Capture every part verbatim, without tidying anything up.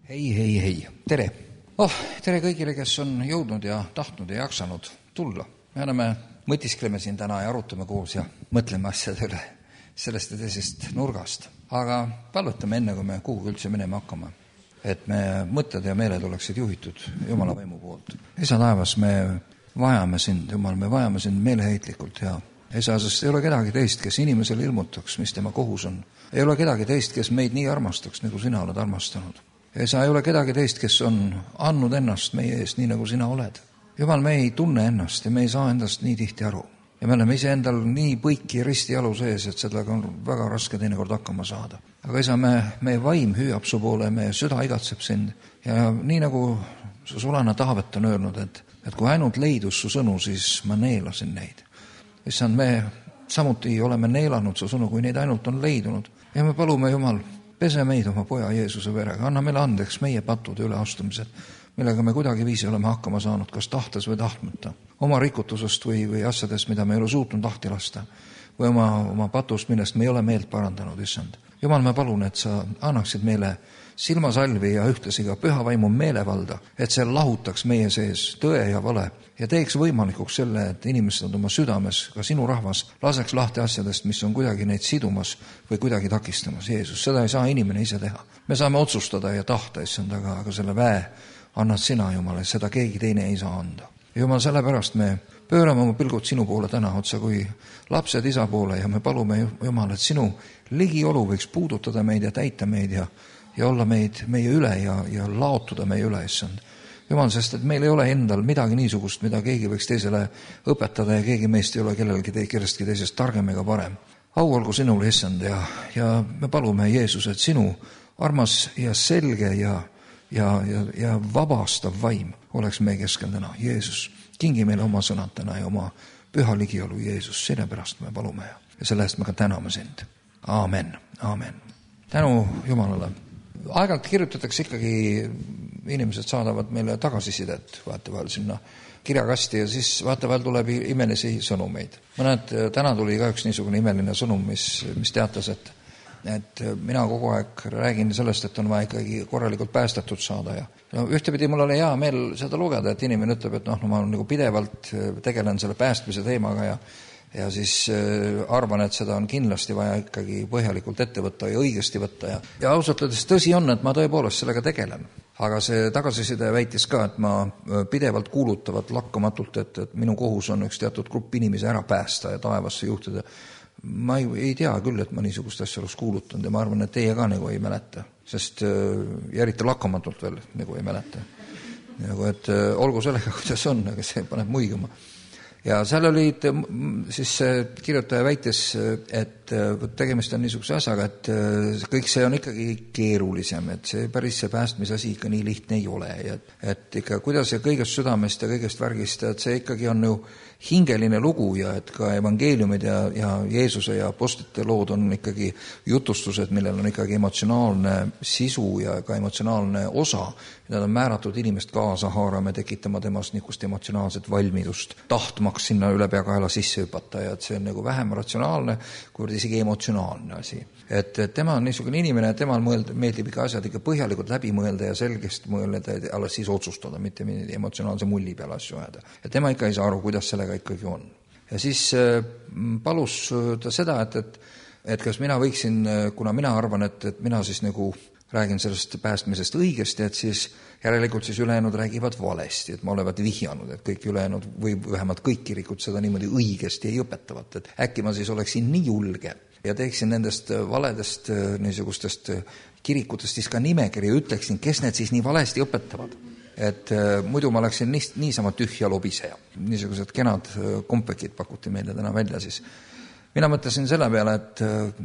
Hei, hei, hei, tere! Oh, tere kõigile, kes on jõudnud ja tahtnud ja jaksanud tulla. Me oleme, mõtiskleme siin täna ja arutame koos ja mõtleme asjade üle sellest ja teisest nurgast. Aga palvetame enne, kui me kuhugi üldse minema hakkame, et me mõtted ja meeled oleksid juhitud Jumala võimu poolt. Isa taevas, me vajame sind, Jumal, me vajame sind meeleheitlikult ja Isa, sest ei ole kedagi teist, kes inimesele ilmutaks, mis tema kohus on. Ei ole kedagi teist, kes meid nii armastaks, nagu sina oled armastanud. Esa, ei ole kedagi teist, kes on andnud ennast meie eest, nii nagu sina oled. Jumal, me ei tunne ennast ja me ei saa endast nii tihti aru. Ja me oleme ise endal nii põiki risti jalu sees, et sellega on väga raske teinekord hakkama saada. Aga Esa, me, meie vaim hüüab su poole, meie süda igatseb sind. Ja nii nagu su sulane Taavet on öelnud, et, et kui ainult leidus su sõnu, siis ma neelasin neid. Issand, me samuti oleme neelanud su sõnu, kui neid ainult on leidunud. Ja me palume, Jumal, pese meid oma poja Jeesuse verega, anna meile andeks meie pattude üleastumised, millega me kuidagi viisi oleme hakkama saanud, kas tahtes või tahtmata, oma rikutusest või, või asjadest, mida me ei ole suutnud lahti lasta, või oma, oma patust, millest me ei ole meelt parandanud, issand. Jumal, me palun, et sa annaksid meile silmasalvi ja ühtlasi ka püha vaimu meelevalda, et see lahutaks meie sees tõe ja vale ja teeks võimalikuks selle, et inimesed oma südames, ka sinu rahvas, laseks lahti asjadest, mis on kuidagi neid sidumas või kuidagi takistamas. Jeesus, seda ei saa inimene ise teha. Me saame otsustada ja tahta, issand, aga, aga selle väe annad sina, Jumal, et seda keegi teine ei saa anda. Jumal, sellepärast me pöörame oma pilgud sinu poole täna otsa kui lapsed isa poole ja me palume, Jumal, et sinu ligiolu võiks puudutada meid ja täita meid ja ja olla meid meie üle ja, ja laotuda meie üle, issand. Jumal, sest et meil ei ole endal midagi niisugust, mida keegi võiks teisele õpetada ja keegi meist ei ole kellelgi te, kellestki teisest targem ega parem. Au olgu sinule, issand, ja, ja me palume, Jeesus, et sinu armas ja selge ja, ja, ja, ja vabastav vaim oleks meie keskel täna. Jeesus, kingi meile oma sõnad täna ja oma püha ligiolu, Jeesus, selle pärast me palume ja, ja selle eest me ka täname sind. Aamen, aamen. Tänu Jumalale. Aeg-ajalt kirjutatakse ikkagi, inimesed saadavad meile tagasisidet vaatevahel sinna kirjakasti ja siis vaatevahel tuleb imelisi sõnumeid. Mõned, täna tuli ka üks niisugune imeline sõnum, mis, mis teatas, et, et mina kogu aeg räägin sellest, et on vaja ikkagi korralikult päästetud saada ja no, ühtepidi mul oli hea meel seda lugeda, et inimene ütleb, et noh, no, ma nagu pidevalt tegelen selle päästmise teemaga ja ja siis arvan, et seda on kindlasti vaja ikkagi põhjalikult ette võtta ja õigesti võtta. Ja, ja ausalt öeldes tõsi on, et ma tõepoolest sellega tegelen. Aga see tagasiside väitis ka, et ma pidevalt kuulutavat lakkamatult, et, et minu kohus on üks teatud grupp inimesi ära päästa ja taevasse juhtida. Ma ei, ei tea küll, et ma niisugust asja oleks kuulutanud ja ma arvan, et teie ka nagu ei mäleta. Sest ja eriti lakkamatult veel nagu ei mäleta. Nagu, et olgu sellega, kuidas on, aga see paneb muigama. Ja seal oli, siis kirjutaja väitis, et tegemist on niisuguse asjaga, et kõik see on ikkagi keerulisem, et see päris see päästmise asi ikka nii lihtne ei ole. Et, et ikka kuidas ja kõigest südamest ja kõigest värgist, et see ikkagi on ju hingeline lugu ja et ka evangeeliumid ja, ja Jeesuse ja apostlite lood on ikkagi jutustused, millel on ikkagi emotsionaalne sisu ja ka emotsionaalne osa. Nad on määratud inimest kaasa haarame, tekitama temast niisugust emotsionaalset valmidust, tahtmaks sinna üle peakaela sisse hüpata ja et see on nagu vähem ratsionaalne, kuivõrd isegi emotsionaalne asi. Et, et tema on niisugune inimene, et temal mõelda, meeldib ikka asjad ikka põhjalikult läbi mõelda ja selgest mõelda ja alles siis otsustada, mitte emotsionaalse mulli peale asju ajada. Ja tema ikka ei saa aru, kuidas sellega ikkagi on. Ja siis äh, palus ta seda, et, et, et kas mina võiksin, kuna mina arvan, et, et mina siis nagu räägin sellest päästmisest õigesti, et siis järelikult siis ülejäänud räägivad valesti, et ma olevat vihjanud, et kõik ülejäänud või vähemalt kõik kirikud seda niimoodi õigesti ei õpetavat, et äkki ma siis oleksin nii julge ja teeksin nendest valedest niisugustest kirikutest siis ka nimekiri ja ütleksin, kes need siis nii valesti õpetavad. Et muidu ma oleksin nii, niisama tühja lobiseja. Niisugused kenad kompekid pakuti meile täna välja siis. Mina mõtlesin selle peale, et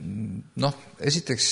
noh, esiteks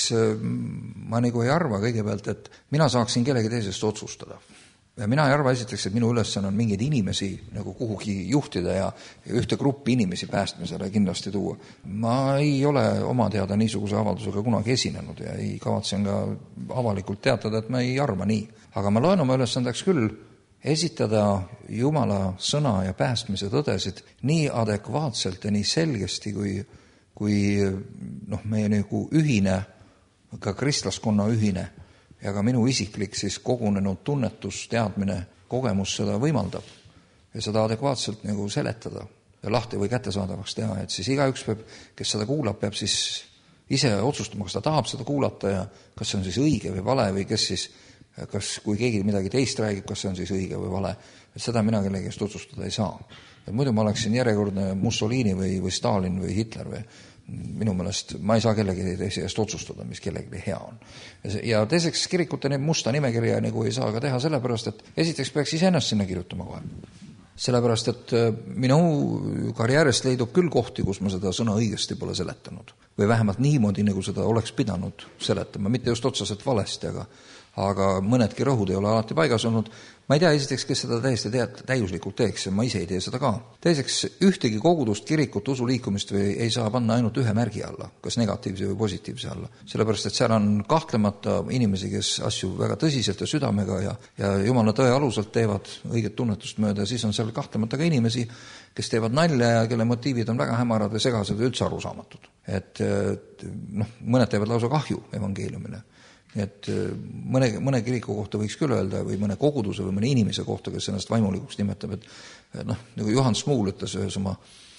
ma nagu ei arva kõigepealt, et mina saaksin kellegi teisest otsustada. Ja mina ei arva esiteks, et minu ülesanne on mingeid inimesi nagu kuhugi juhtida ja ühte gruppi inimesi päästmisele kindlasti tuua. Ma ei ole oma teada niisuguse avaldusega kunagi esinenud ja ei kavatsen ka avalikult teatada, et ma ei arva nii. Aga ma loen oma ülesandeks küll esitada Jumala sõna ja päästmise tõdesid nii adekvaatselt ja nii selgesti, kui, kui noh, meie nagu ühine, ka kristlaskonna ühine ja ka minu isiklik siis kogunenud tunnetus, teadmine, kogemus seda võimaldab ja seda adekvaatselt nagu seletada ja lahti või kättesaadavaks teha, et siis igaüks peab, kes seda kuulab, peab siis ise otsustama, kas ta tahab seda kuulata ja kas see on siis õige või vale või kes siis, kas kui keegi midagi teist räägib, kas see on siis õige või vale. Et seda mina kellegi eest otsustada ei saa. Et muidu ma oleksin järjekordne Mussolini või, või Stalin või Hitler või minu meelest ma ei saa kellegi teise eest otsustada, mis kellegi hea on. Ja teiseks kirikute musta nimekirja nagu ei saa ka teha sellepärast, et esiteks peaks ise ennast sinna kirjutama kohe. Sellepärast, et minu karjäärist leidub küll kohti, kus ma seda sõna õigesti pole seletanud. Või vähemalt niimoodi, nagu seda oleks pidanud seletama. Mitte just otseselt valesti, aga, aga mõnedki rõhud ei ole alati paigas olnud. Ma ei tea esiteks, kes seda täiesti tead, täiuslikult teeks ja ma ise ei tee seda ka. Teiseks, ühtegi kogudust, kirikut, usuliikumist või ei saa panna ainult ühe märgi alla, kas negatiivse või positiivse alla. Sellepärast, et seal on kahtlemata inimesi, kes asju väga tõsiselt ja südamega ja, ja jumala tõe aluselt teevad õiget tunnetust mööda ja siis on seal kahtlemata ka inimesi, kes teevad nalja ja kelle motiivid on väga hämarad või segased või üldse arusaamatud. Et noh, mõned teevad lausa kahju evangeeliumile. Et mõne, mõne kiriku kohta võiks küll öelda või mõne koguduse või mõne inimese kohta, kes ennast vaimulikuks nimetab, et noh, nagu Johan Smuul ütles ühes oma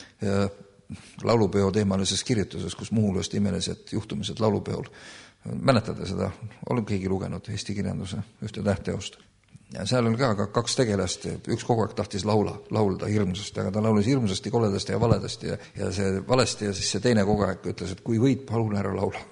laulupeo teemalises kirjutuses, kus muuhulast imelised juhtumised laulupeol. Mäletate seda? Olen keegi lugenud Eesti kirjanduse ühte tähteost. Ja seal oli ka kaks tegelast, üks kogu aeg tahtis laula, laulda hirmsasti, aga ta laulis hirmsasti, koledasti ja valedasti ja, ja see valesti ja siis see teine kogu aeg ütles, et kui võid, palun ära laula.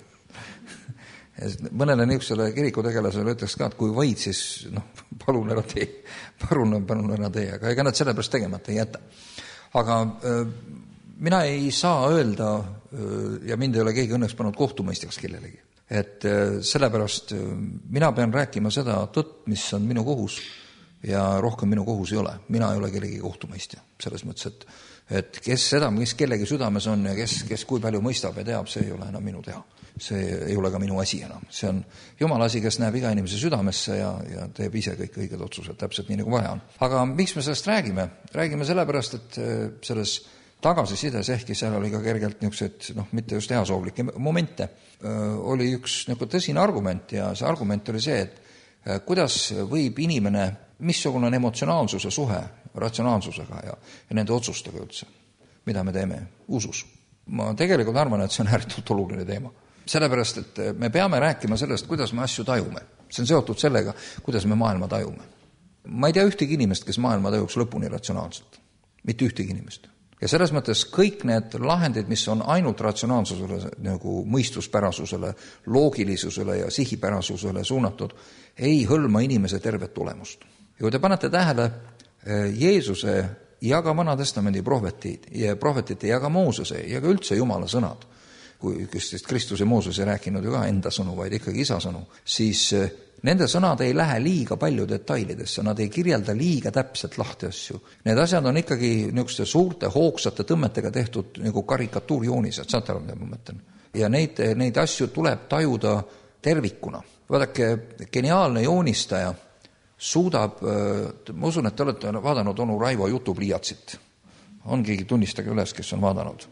Mõnele niisugusele kirikutegelasele ütleks ka, et kui vaid, siis noh, palun ära tee, palun, palun ära tee, aga ega nad sellepärast tegemata ei jäta. Aga äh, mina ei saa öelda äh, ja mind ei ole keegi õnneks pannud kohtumõistjaks kellelegi. Et äh, sellepärast äh, mina pean rääkima seda tõtt, mis on minu kohus ja rohkem minu kohus ei ole. Mina ei ole kellegi kohtumõistja selles mõttes, et, et kes seda, kes kellegi südames on ja kes, kes kui palju mõistab ja teab, see ei ole enam minu teha. See ei ole ka minu asi enam. See on Jumala asi, kes näeb iga inimese südamesse ja, ja teeb ise kõik õiged otsused, täpselt nii nagu vaja on. Aga miks me sellest räägime? Räägime sellepärast, et selles tagasisides, ehkki seal oli ka kergelt niisugused, noh, mitte just heasoovlikke momente, oli üks nagu tõsine argument ja see argument oli see, et kuidas võib inimene, missugune on emotsionaalsuse suhe ratsionaalsusega ja, ja nende otsustega üldse, mida me teeme usus. Ma tegelikult arvan, et see on ääretult oluline teema. Sellepärast, et me peame rääkima sellest, kuidas me asju tajume. See on seotud sellega, kuidas me maailma tajume. Ma ei tea ühtegi inimest, kes maailma tajuks lõpuni ratsionaalselt. Mitte ühtegi inimest. Ja selles mõttes kõik need lahendid, mis on ainult ratsionaalsusele, nagu mõistuspärasusele, loogilisusele ja sihipärasusele suunatud, ei hõlma inimese tervet tulemust. Ja kui te panete tähele, Jeesuse ja ka Vana-testamendi prohvetid ja prohvetite ja ka Moosese ja ka üldse Jumala sõnad, kui Kristus ja Mooses ei rääkinud ju ka enda sõnu, vaid ikkagi isa sõnu, siis nende sõnad ei lähe liiga palju detailidesse, nad ei kirjelda liiga täpselt lahti asju. Need asjad on ikkagi niisuguste suurte hoogsate tõmmetega tehtud nagu karikatuurjoonised, saate aru, mida ma mõtlen. Ja neid, neid asju tuleb tajuda tervikuna. Vaadake, geniaalne joonistaja suudab, ma usun, et te olete vaadanud onu Raivo jutupliiatsit. On keegi tunnistage üles, kes on vaadanud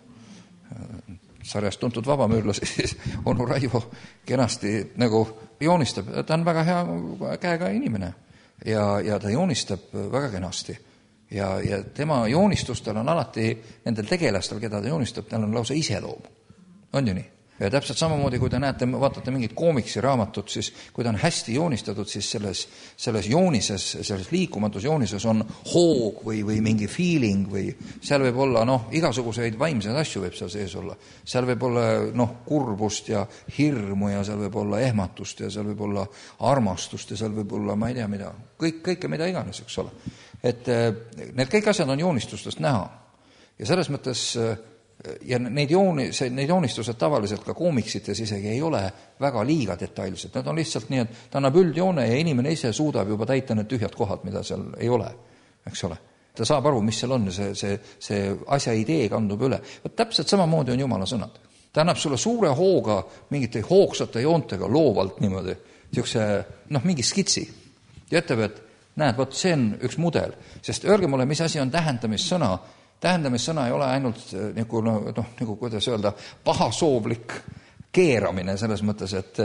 sarjast tuntud vabamüürlasi, siis onu Raivo kenasti nagu joonistab. Ta on väga hea käega inimene ja, ja ta joonistab väga kenasti. Ja, ja tema joonistustel on alati, nendel tegelastel, keda ta joonistab, tal on lausa iseloom. On ju nii? Ja täpselt samamoodi, kui te näete, vaatate mingit koomiksi raamatut, siis kui ta on hästi joonistatud, siis selles, selles joonises, selles liikumatus joonises on hoog või, või mingi feeling või seal võib olla, noh, igasuguseid vaimseid asju võib seal sees olla. Seal võib olla, noh, kurbust ja hirmu ja seal võib olla ehmatust ja seal võib olla armastust ja seal võib olla, ma ei tea mida, kõik, kõike mida iganes, eks ole. Et need kõik asjad on joonistustest näha. Ja selles mõttes ja neid, jooni, see, neid joonistused tavaliselt ka koomiksites isegi ei ole väga liiga detailsed. Need on lihtsalt nii, et ta annab üldjoone ja inimene ise suudab juba täita need tühjad kohad, mida seal ei ole, eks ole. Ta saab aru, mis seal on, see, see, see asja idee kandub üle. Võt täpselt samamoodi on Jumala sõnad. Ta annab sulle suure hooga, mingite hoogsate joontega loovalt niimoodi, niisuguse, noh, mingi skitsi. Ja ütleb, et näed, võt, see on üks mudel, sest öelge mulle, mis asi on tähendamissõna. Tähendamissõna ei ole ainult nagu, noh, nagu kuidas öelda, pahasoovlik keeramine selles mõttes, et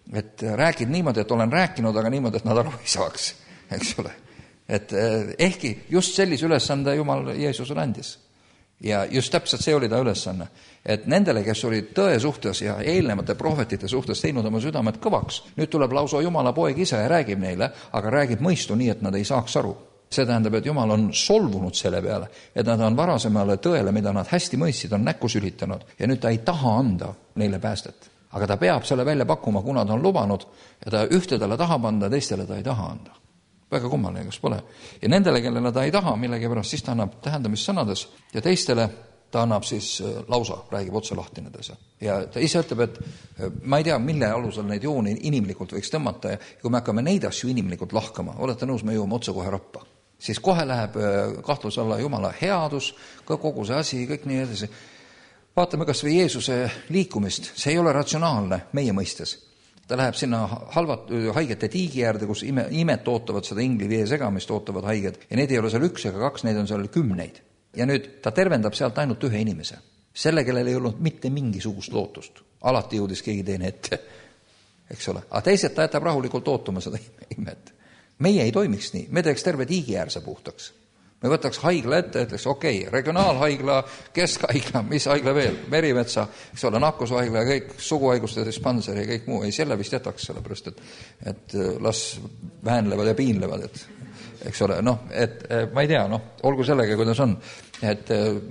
et räägid niimoodi, et olen rääkinud, aga niimoodi, et nad aru ei saaks, eks ole. Et ehkki just sellise ülesande Jumal Jeesusele andis. Ja just täpselt see oli ta ülesanne, et nendele, kes olid tõe suhtes ja eelnevate prohvetite suhtes teinud oma südamed kõvaks, nüüd tuleb lausa Jumala poeg ise ja räägib neile, aga räägib mõistu nii, et nad ei saaks aru. See tähendab, et Jumal on solvunud selle peale, et nad on varasemale tõele, mida nad hästi mõistsid, on näkku sülitanud ja nüüd ta ei taha anda neile päästet. Aga ta peab selle välja pakkuma, kuna ta on lubanud ja ta ühtedele tahab anda, teistele ta ei taha anda. Väga kummaline, kas pole. Ja nendele, kellele ta ei taha millegipärast, siis ta annab tähendamissõnades ja teistele ta annab siis lausa, räägib otse lahti nendes. Ja ta ise ütleb, et ma ei tea, mille alusel neid jooni inimlikult võiks tõmmata ja kui me hakkame neid asju inimlikult lahkama, olete nõus, me jõuame otse kohe rappa. Siis kohe läheb kahtluse alla Jumala headus, kogu see asi, kõik nii edasi. Vaatame kas või Jeesuse liikumist, see ei ole ratsionaalne meie mõistes. Ta läheb sinna halvat, haigete tiigi äärde, kus ime, imet ootavad seda ingli vee segamist, ootavad haiged. Ja need ei ole seal üks ega kaks, neid on seal kümneid. Ja nüüd ta tervendab sealt ainult ühe inimese. Selle, kellel ei olnud mitte mingisugust lootust. Alati jõudis keegi teine ette, eks ole. Aga teised ta jätab rahulikult ootuma seda imet. Meie ei toimiks nii. Me teeks terve tiigi äärse puhtaks. Me võtaks haigla ette, ütleks, okei, okay, regionaalhaigla, keskhaigla, mis haigla veel, Merimetsa, eks ole, nakkushaigla ja kõik suguhaiguste dispanseri ja kõik muu. Ei, selle vist jätaks sellepärast, et, et las väänlevad ja piinlevad, et, eks ole, noh, et ma ei tea, noh, olgu sellega, kuidas on, et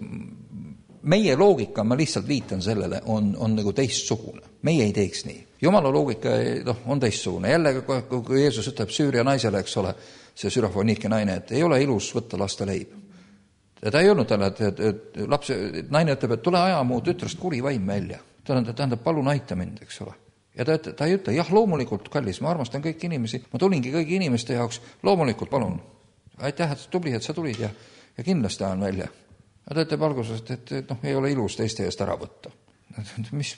meie loogika, ma lihtsalt viitan sellele, on, on nagu teistsugune. Meie ei teeks nii. Jumala loogika noh, on teistsugune. Jälle, kui Jeesus ütleb Süüria naisele, eks ole, see sürafoniike naine, et ei ole ilus võtta lasta leib. Ja ta ei olnud talle, et, et, et laps, naine ütleb, et tule aja mu tütrest kuri vaim välja. Ta tähendab, palun aita mind, eks ole. Ja ta, ta ei ütle, jah, loomulikult, kallis, ma armastan kõiki inimesi, ma tulingi kõigi inimeste jaoks, loomulikult, palun. Aitäh, et tubli, et sa tulid ja, ja kindlasti ajan välja. Ja ta ütleb alguses, et, et, et noh, ei ole ilus teiste eest ära võtta. Mis?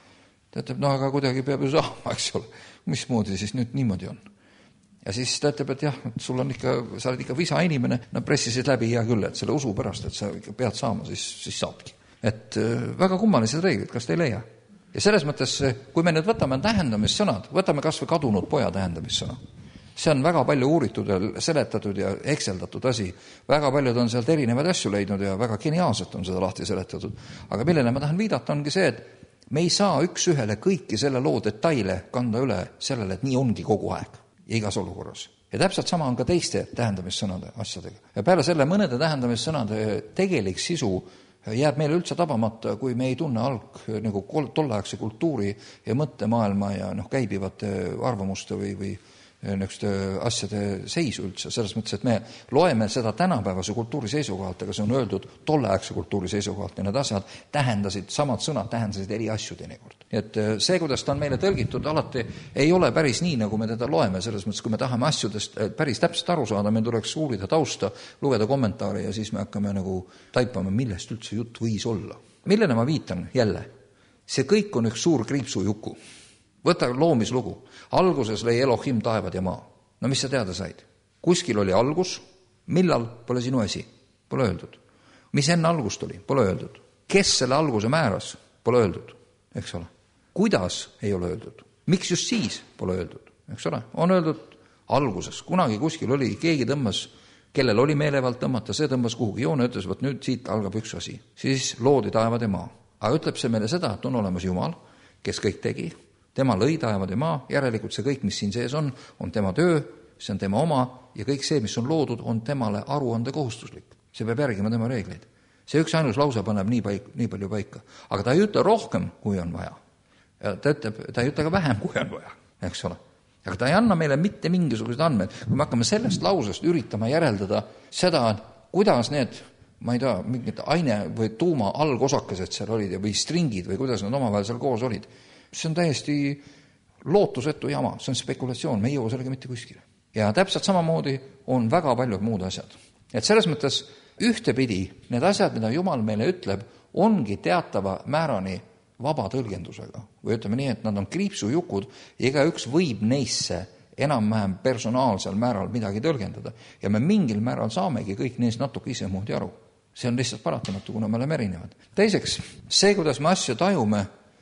Ta ütleb, no aga kuidagi peab ju saama, eks ole. Mismoodi siis nüüd niimoodi on? Ja siis ta ütleb, et jah, sul on ikka, sa oled ikka visa inimene, nad pressisid läbi hea küll, et selle usu pärast, et sa ikka pead saama, siis, siis saabki. Et väga kummalised reeglid, kas te ei leia? Ja selles mõttes, kui me nüüd võtame tähendamissõnad, võtame kas või kadunud poja tähendamissõna. See on väga palju uuritud ja seletatud ja ekseldatud asi. Väga paljud on sealt erinevaid asju leidnud ja väga geniaalselt on seda lahti seletatud. Aga millele ma tahan viidata ongi see, et me ei saa üks ühele kõiki selle loo detaile kanda üle sellele, et nii ongi kogu aeg ja igas olukorras. Ja täpselt sama on ka teiste tähendamissõnade asjadega. Ja peale selle mõnede tähendamissõnade tegelik sisu jääb meile üldse tabamata, kui me ei tunne alg nagu tolleaegse kultuuri ja mõttemaailma ja noh, käibivate arvamuste või, või niisuguste asjade seisu üldse, selles mõttes, et me loeme seda tänapäevase kultuuri seisukohalt, aga see on öeldud tolleaegse kultuuri seisukohalt ja need asjad tähendasid, samad sõnad tähendasid eri asju teinekord. Et see, kuidas ta on meile tõlgitud, alati ei ole päris nii, nagu me teda loeme, selles mõttes, kui me tahame asjadest päris täpselt aru saada, meil tuleks uurida tausta, lugeda kommentaare ja siis me hakkame nagu taipama, millest üldse jutt võis olla. Millene ma viitan jälle? See kõik on üks suur kriipsujuku. Võta loomislugu. Alguses lõi Elohim taevad ja maa. No mis sa teada said? Kuskil oli algus, millal pole sinu asi, pole öeldud. Mis enne algust oli, pole öeldud. Kes selle alguse määras, pole öeldud, eks ole. Kuidas ei ole öeldud. Miks just siis pole öeldud, eks ole. On öeldud alguses, kunagi kuskil oli, keegi tõmbas, kellel oli meelevalt tõmmata, see tõmbas kuhugi joone, ütles, võt nüüd siit algab üks asi. Siis loodi taevad ja maa. Aga ütleb see meile seda, et on olemas Jumal, kes kõik tegi. Tema lõi taevad ja maa, järelikult see kõik, mis siin sees on, on tema töö, see on tema oma ja kõik see, mis on loodud, on temale aruande kohustuslik. See peab järgima tema reegleid. See üks ainus lause paneb nii, paik, nii palju paika. Aga ta ei ütle rohkem, kui on vaja. Ja ta, ütleb, ta ei ütle ka vähem, kui on vaja, eks ole. Aga ta ei anna meile mitte mingisugused andmed. Kui me hakkame sellest lausest üritama järeldada seda, kuidas need, ma ei tea, mingid aine või tuuma algosakesed seal olid või stringid või kuidas nad omavahel seal koos olid. See on täiesti lootusetu jama, see on spekulatsioon, me ei jõua sellega mitte kuskile. Ja täpselt samamoodi on väga paljud muud asjad. Et selles mõttes ühtepidi need asjad, mida Jumal meile ütleb, ongi teatava määrani vaba tõlgendusega. Või ütleme nii, et nad on kriipsujukud ja iga üks võib neisse enam-vähem personaalsel määral midagi tõlgendada. Ja me mingil määral saamegi kõik neist natuke ise moodi aru. See on lihtsalt paratamatu, kuna me oleme erinevad. Teiseks, see, kuidas me asju tajume,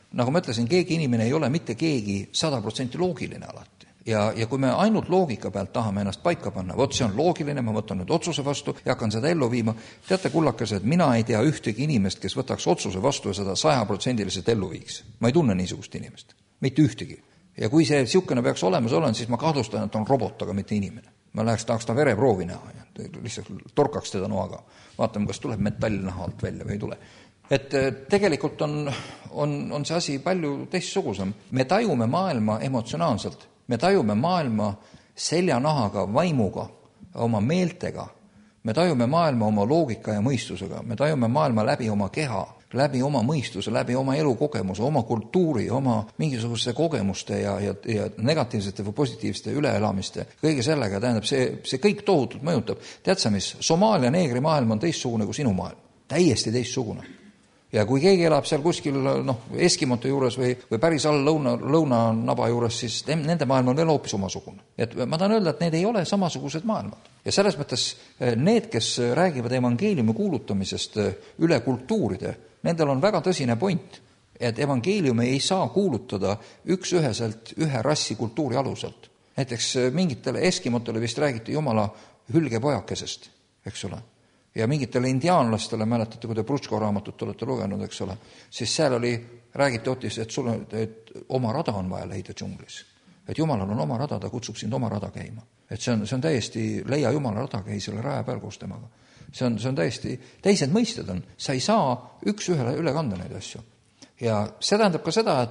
nagu ma ütlesin, keegi inimene ei ole mitte keegi sada protsenti loogiline alati. Ja, ja kui me ainult loogika pealt tahame ennast paika panna, vot see on loogiline, ma võtan nüüd otsuse vastu ja hakkan seda ellu viima, teate kullakesed, mina ei tea ühtegi inimest, kes võtaks otsuse vastu ja seda sajaprotsendiliselt ellu viiks. Ma ei tunne niisugust inimest, mitte ühtegi. Ja kui see siukene peaks olemas olen, siis ma kahtlustan, et on robot, aga mitte inimene. Ma läheks tahaks ta vereproovi näha ja lihtsalt torkaks teda noaga. Vaatame, kas tuleb metall naha alt välja või ei tule. Et tegelikult on, on, on see asi palju teistsugusem. Me tajume maailma emotsionaalselt. Me tajume maailma seljanahaga, vaimuga, oma meeltega. Me tajume maailma oma loogika ja mõistusega. Me tajume maailma läbi oma keha, läbi oma mõistuse, läbi oma elukogemuse, oma kultuuri, oma mingisuguste kogemuste ja, ja, ja negatiivsete või positiivsete üleelamiste. Kõige sellega tähendab, see, see kõik tohutult mõjutab. Tead sa mis, Somaalia neegri maailm on teistsugune kui sinu maailm. Täiesti teistsugune. Ja kui keegi elab seal kuskil noh, Eskimote juures või, või päris all lõuna, lõunanaba juures, siis nende maailm on veel hoopis omasugune. Et ma tahan öelda, et need ei ole samasugused maailmad. Ja selles mõttes need, kes räägivad evangeeliumi kuulutamisest üle kultuuride, nendel on väga tõsine point, et evangeeliumi ei saa kuulutada üks-üheselt ühe rassi kultuuri aluselt. Näiteks mingitele eskimotele vist räägiti Jumala hülgepojakesest, eks ole. Ja mingitele indiaanlastele, mäletate, kui te Brutško raamatut olete lugenud, eks ole, siis seal oli, räägiti otis, et, sul, et oma rada on vaja leida džunglis. Et Jumalal on oma rada, ta kutsub sind oma rada käima. Et see on, see on täiesti, leia Jumala rada, käi selle raja peal koos temaga. See on, see on täiesti, teised mõisted on, sa ei saa üks ühele üle kanda neid asju. Ja see tähendab ka seda,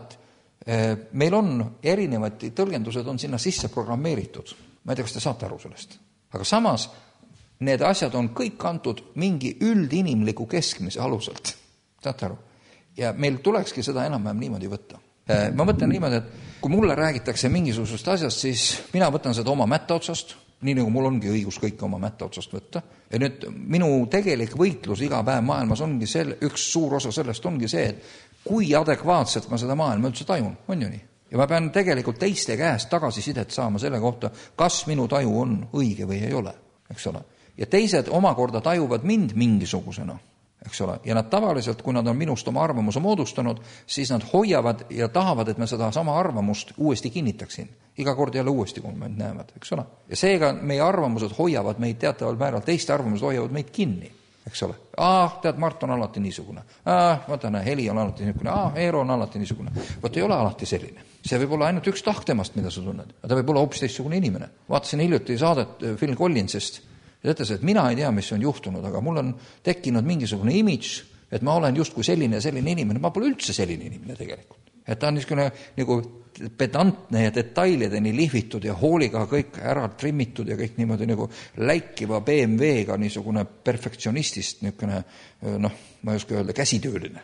et meil on erinevad tõlgendused on sinna sisse programmeeritud. Ma ei tea, kas te saate aru sellest. Aga samas need asjad on kõik kantud mingi üldinimliku keskmise aluselt. Saate aru? Ja meil tulekski seda enam-vähem niimoodi võtta. Ma mõtlen niimoodi, et kui mulle räägitakse mingisugusest asjast, siis mina võtan seda oma mätta otsast, nii nagu mul ongi õigus kõike oma mätta otsast võtta. Ja nüüd minu tegelik võitlus iga päev maailmas ongi selle, üks suur osa sellest ongi see, et kui adekvaatselt ma seda maailma üldse tajun, on ju nii? Ja ma pean tegelikult teiste käest tagasisidet saama selle kohta, kas minu taju on õige või ei ole, eks ole. Ja teised omakorda tajuvad mind mingisugusena, eks ole. Ja nad tavaliselt, kui nad on minust oma arvamuse moodustanud, siis nad hoiavad ja tahavad, et me seda sama arvamust uuesti kinnitaksin. Iga kord jälle uuesti, kui meid näevad, eks ole. Ja seega meie arvamused hoiavad meid teataval määral, teiste arvamused hoiavad meid kinni, eks ole. Ah, tead, Mart on alati niisugune. Ah, vaata, Heli on alati niisugune. Ah, Eero on alati niisugune. Võt ei ole alati selline. See võib olla ainult üks tahk temast, mida sa tunned. Ta võib olla hoopis teistsugune inimene. Vaatasin hiljuti saadet Phil Collinsist. Ja ütles, et mina ei tea, mis on juhtunud, aga mul on tekkinud mingisugune imidž, et ma olen justkui selline ja selline inimene. Ma pole üldse selline inimene tegelikult. Et ta on niisugune nagu pedantne ja detailideni lihvitud ja hooliga kõik ära trimmitud ja kõik niimoodi nagu läikiva B M W-ga niisugune perfektsionistist niisugune, noh, ma ei oska öelda, käsitööline.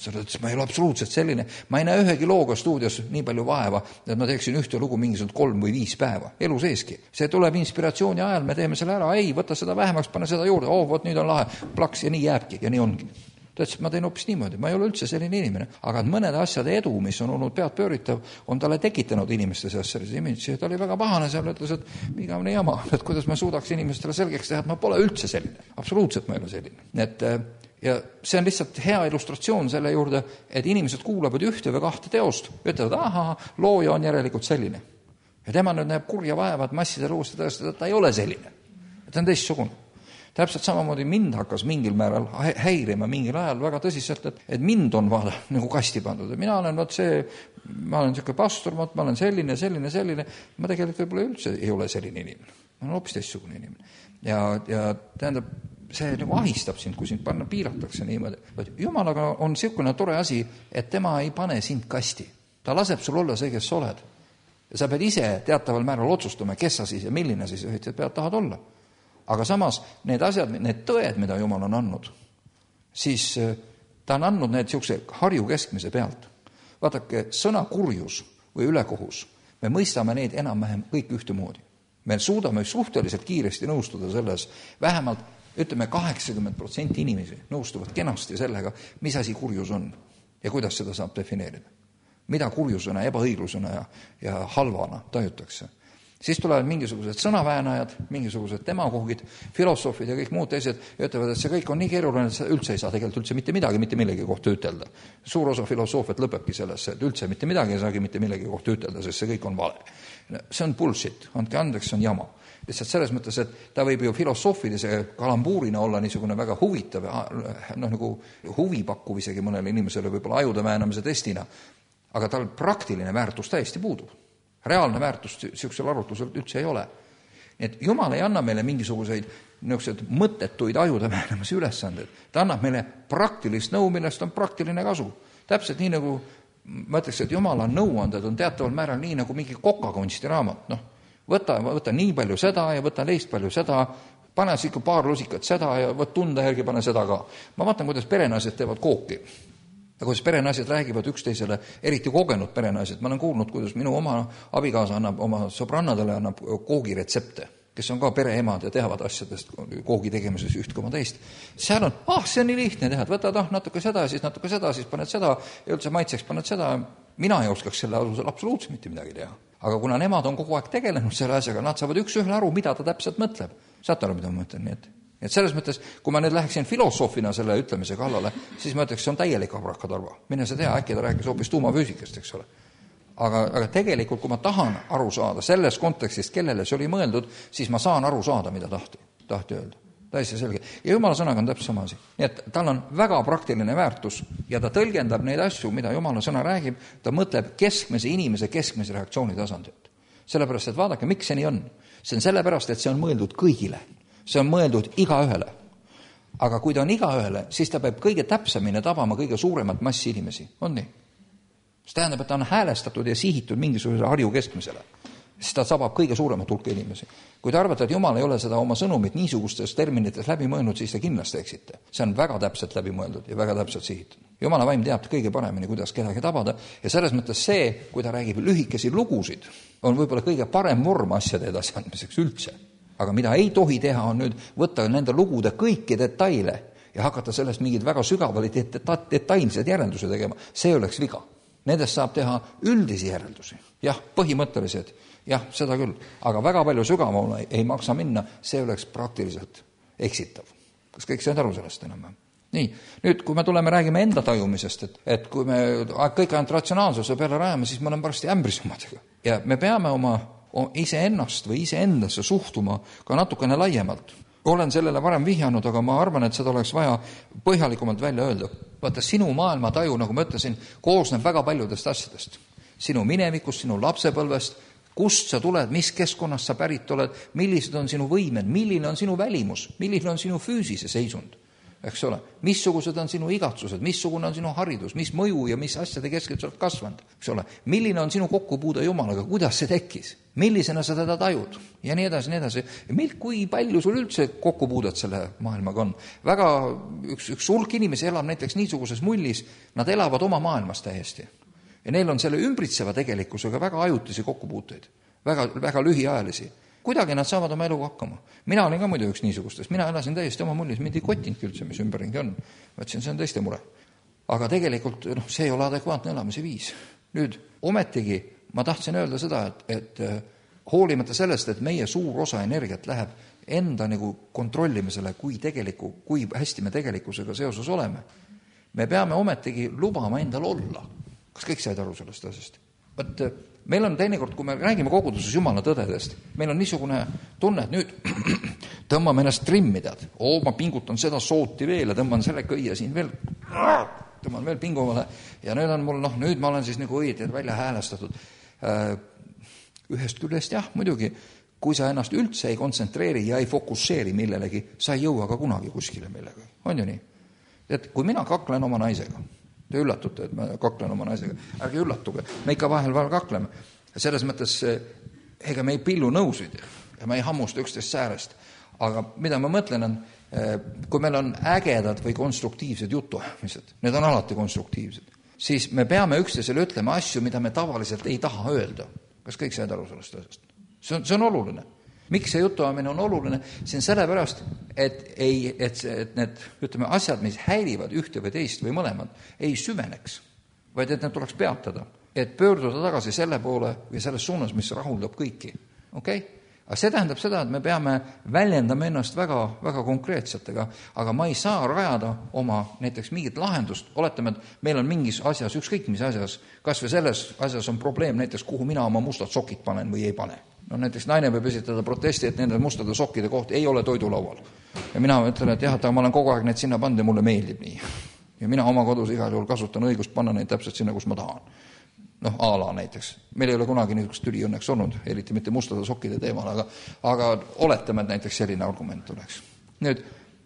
Ma ei ole absoluutselt selline. Ma ei näe ühegi looga stuudios nii palju vaeva, et ma teeksin ühte lugu mingisugune kolm või viis päeva. Elu seeski. See tuleb inspiratsiooni ajal, me teeme selle ära. Ei, võta seda vähemaks, pane seda juurde. Oo, võt, nüüd on lahe. Plaks ja nii jääbki ja nii ongi. Ta ütles, ma teen hoopis niimoodi. Ma ei ole üldse selline inimene. Aga mõned asjad edu, mis on olnud pead pööritav, on talle tekitanud inimeste seas sellise imidži. Ta oli väga pahane seal, ütles, et igavene jama, et kuidas ma suudaks inimestele selgeks teha, et ma pole üldse selline. Absoluutselt ma ei ole selline. Et ja see on lihtsalt hea illustratsioon selle juurde, et inimesed kuulavad ühte või kahte teost, ütlevad, aha, looja on järelikult selline. Ja tema nüüd näeb kurja vaevad masside luust ja tõestada, et ta ei ole selline. Et ta on teistsugune. Täpselt samamoodi mind hakkas mingil määral häirima mingil ajal väga tõsiselt, et, et mind on vaada nagu kasti pandud. Mina olen, võt see, ma olen selline pastor, ma olen selline, selline, selline. Ma tegelikult võib-olla üldse ei ole selline inimene. Ma olen hoopis teistsugune inimene. Ja, ja tähendab, see nagu ahistab sind, kui sind panna piiratakse niimoodi. Jumalaga on niisugune tore asi, et tema ei pane sind kasti. Ta laseb sul olla see, kes sa oled. Ja sa pead ise teataval määral otsustama, kes sa siis ja milline siis pead tahad olla. Aga samas need asjad, need tõed, mida Jumal on andnud, siis ta on andnud need niisuguse harju keskmise pealt. Vaadake, sõna kurjus või ülekohus, me mõistame neid enam-vähem kõik ühtemoodi. Me suudame suhteliselt kiiresti nõustuda selles, vähemalt ütleme kaheksakümmend protsenti inimesi nõustuvad kenasti sellega, mis asi kurjus on ja kuidas seda saab defineerida. Mida kurjusena, ebaõiglusena ja, ja halvana tajutakse. Siis tulevad mingisugused sõnaväänajad, mingisugused demagoogid, filosoofid ja kõik muud teised ja ütlevad, et see kõik on nii keeruline, et üldse ei saa tegelikult üldse mitte midagi, mitte millegi kohta ütelda. Suur osa filosoofiat lõpebki sellesse, et üldse mitte midagi ei saagi mitte millegi kohta ütelda, sest see kõik on vale. See on bullshit, andke andeks, see on jama. Lihtsalt selles mõttes, et ta võib ju filosoofilise kalambuurina olla niisugune väga huvitav, noh nagu huvipakkuv isegi mõnele inimesele võib-olla ajude väänamise testina, aga tal praktiline väärtus täiesti puudub. Reaalne väärtust siuksel arutlusel üldse ei ole. Et Jumal ei anna meile mingisuguseid niisugused mõttetuid ajude väänamise ülesanded. Ta annab meile praktilist nõu, millest on praktiline kasu. Täpselt nii nagu, ma ütleks, et Jumala nõuanded on teataval määral nii nagu mingi kokakunstiraamat. Noh, võta, võta nii palju seda ja võta neist palju seda, pane ikka paar lusikat seda ja võt tunda järgi, pane seda ka. Ma vaatan, kuidas perenaised teevad kooki. Ja kuidas perenaised räägivad üksteisele, eriti kogenud perenaised. Ma olen kuulnud, kuidas minu oma abikaasa annab oma sõbrannadele annab koogiretsepte, kes on ka pereemad ja teavad asjadest koogi tegemises üht koma teist. Seal on, ah, see on nii lihtne teha, et võtad ah, natuke seda, siis natuke seda, siis paned seda ja üldse maitseks paned seda. Mina ei oskaks selle alusel absoluutselt mitte midagi teha. Aga kuna nemad on kogu aeg tegelenud selle asjaga, nad saavad üks ühele aru, mida ta täpselt mõtleb. Saate aru, mida ma mõtlen, nii et Et selles mõttes, kui ma nüüd läheksin filosoofina selle ütlemise kallale, siis ma ütleks, see on täielik abrakadarva. Mine sa tea, äkki ta rääkis hoopis tuumafüüsikast, eks ole. Aga, aga tegelikult, kui ma tahan aru saada selles kontekstist, kellele see oli mõeldud, siis ma saan aru saada, mida tahti, tahti öelda. Täiesti selge. Ja Jumala sõnaga on täpselt sama asi. Nii et tal on väga praktiline väärtus ja ta tõlgendab neid asju, mida Jumala sõna räägib, ta mõtleb keskmise inimese keskmise reaktsiooni tasandilt. Sellepärast, et vaadake, miks see nii on. See on sellepärast, et see on mõeldud kõigile. See on mõeldud igaühele. Aga kui ta on igaühele, siis ta peab kõige täpsemini tabama kõige suuremat massi inimesi. On nii? See tähendab, et ta on häälestatud ja sihitud mingisuguse harju keskmisele. Siis ta sabab kõige suuremat hulka inimesi. Kui te arvate, et Jumal ei ole seda oma sõnumit niisugustes terminites läbi mõelnud, siis te kindlasti eksite. See on väga täpselt läbi mõeldud ja väga täpselt sihitud. Jumala vaim teab kõige paremini, kuidas kedagi tabada ja selles mõttes see, kui ta räägib lühikesi lugusid, on võib-olla kõige parem vorm asjade edasiandmiseks üldse. Aga mida ei tohi teha, on nüüd võtta nende lugude kõiki detaile ja hakata sellest mingid väga sügavali detailsed järelduse tegema. See oleks viga. Nendest saab teha üldisi järeldusi. Jah, põhimõttelised. Jah, seda küll. Aga väga palju sügavamale ei maksa minna. See oleks praktiliselt eksitav. Kas kõik saad aru sellest enam? Nii, nüüd kui me tuleme, räägime enda tajumisest, et, et kui me kõik ainult ratsionaalsuse peale rääme, siis me oleme varsti ämbrisumadega. Ja me peame oma iseennast või iseendasse suhtuma ka natukene laiemalt. Olen sellele varem vihjanud, aga ma arvan, et seda oleks vaja põhjalikumalt välja öelda. Vaata, sinu maailma taju, nagu ma ütlesin, koosneb väga paljudest asjadest. Sinu minevikust, sinu lapsepõlvest, kust sa tuled, mis keskkonnast sa pärit oled, millised on sinu võimed, milline on sinu välimus, milline on sinu füüsise seisund. Eks ole, missugused on sinu igatsused, missugune on sinu haridus, mis mõju ja mis asjade keskelt sa oled kasvanud, eks ole, milline on sinu kokkupuude Jumalaga, kuidas see tekkis, millisena sa teda tajud ja nii edasi, nii edasi. Ja meil, kui palju sul üldse kokkupuudet selle maailmaga on? Väga üks, üks hulk inimesi elab näiteks niisuguses mullis, nad elavad oma maailmas täiesti. Ja neil on selle ümbritseva tegelikkusega väga ajutisi kokkupuuteid, väga, väga lühiajalisi. Kuidagi nad saavad oma eluga hakkama. Mina olin ka muidu üks niisugustest. Mina elasin täiesti oma mullis, mind ei kotinudki üldse, mis ümberringi on. Ma ütlesin, see on tõesti mure. Aga tegelikult noh, see ei ole adekvaatne elamise viis. Nüüd, ometigi ma tahtsin öelda seda, et, et hoolimata sellest, et meie suur osa energiat läheb enda nagu kontrollimisele, kui, tegeliku, kui hästi me tegelikkusega seoses oleme, me peame ometigi lubama endal olla. Kas kõik said aru sellest asjast? But, meil on teinekord, kui me räägime koguduses Jumala tõdedest, meil on niisugune tunne, et nüüd tõmbame ennast trimmi, tead. Oo, ma pingutan seda sooti veel ja tõmban selle kõia siin veel, tõmban veel pinguvale ja nüüd on mul, noh, nüüd ma olen siis nagu õieti välja häälestatud. Ühest küljest jah, muidugi, kui sa ennast üldse ei kontsentreeri ja ei fokusseeri millelegi, sa ei jõua ka kunagi kuskile millega. On ju nii? Et kui mina kaklen oma naisega, te üllatute, et ma kaklen oma naisega. Ärge üllatuge. Me ikka vahel vahel kakleme. Selles mõttes, ega me ei pillu nõusid ja me ei hammusta üksteist säärest. Aga mida ma mõtlen on, kui meil on ägedad või konstruktiivsed jutuajamised, need on alati konstruktiivsed, siis me peame üksteisele ütlema asju, mida me tavaliselt ei taha öelda. Kas kõik said aru sellest asjast? See on, see on oluline. Miks see jutuajamine on oluline? See on sellepärast, et, ei, et, see, et need ütleme, asjad, mis häirivad ühte või teist või mõlemad, ei süveneks, vaid et need tuleks peatada, et pöörduda tagasi selle poole või selles suunas, mis rahuldab kõiki. okei okay?? Aga see tähendab seda, et me peame väljendama ennast väga, väga konkreetselt, aga, aga ma ei saa rajada oma näiteks mingit lahendust. Oletame, et meil on mingis asjas, ükskõik mis asjas, kas või selles asjas on probleem näiteks, kuhu mina oma mustad sokid panen või ei pane. No näiteks naine võib esitada protesti, et nende mustade sokkide koht ei ole toidulaual. Ja mina ütlen, et jah, et ma olen kogu aeg need sinna pannud ja mulle meeldib nii. Ja mina oma kodus igal juhul kasutan õigust panna neid täpselt sinna, kus ma tahan. Noh, ala näiteks. Meil ei ole kunagi niisugust tüli õnneks olnud, eriti mitte mustade sokkide teemal, aga, aga oletame, et näiteks selline argument oleks. Nüüd,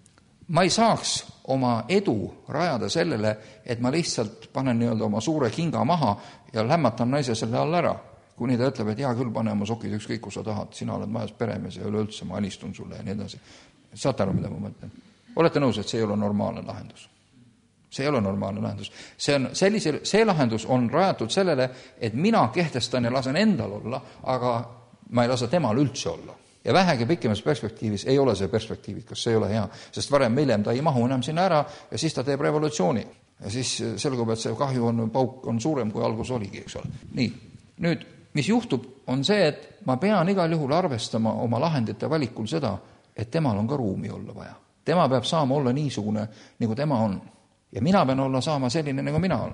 ma ei saaks oma edu rajada sellele, et ma lihtsalt panen nii-öelda oma suure kinga maha ja lämmatan naise selle all ära, kuni ta ütleb, et hea küll, pane oma sokid ükskõik, kui sa tahad, sina oled majas peremees ja üleüldse ma anistun sulle ja nii edasi. Saate aru, mida ma mõtlen? Olete nõus, et see ei ole normaalne lahendus? See ei ole normaalne lahendus. See, on sellise, see lahendus on rajatud sellele, et mina kehtestan ja lasen endal olla, aga ma ei lase temal üldse olla. Ja vähegi pikemas perspektiivis ei ole see perspektiivid, kas see ei ole hea, sest varem hiljem ta ei mahu enam sinna ära ja siis ta teeb revolutsiooni. Ja siis selgub, et see kahju on, pauk on suurem, kui algus oligi, eks ole. Nii, nüüd, mis juhtub, on see, et ma pean igal juhul arvestama oma lahendite valikul seda, et temal on ka ruumi olla vaja. Tema peab saama olla niisugune, nagu tema on. Ja mina pean olla saama selline, nagu mina olen.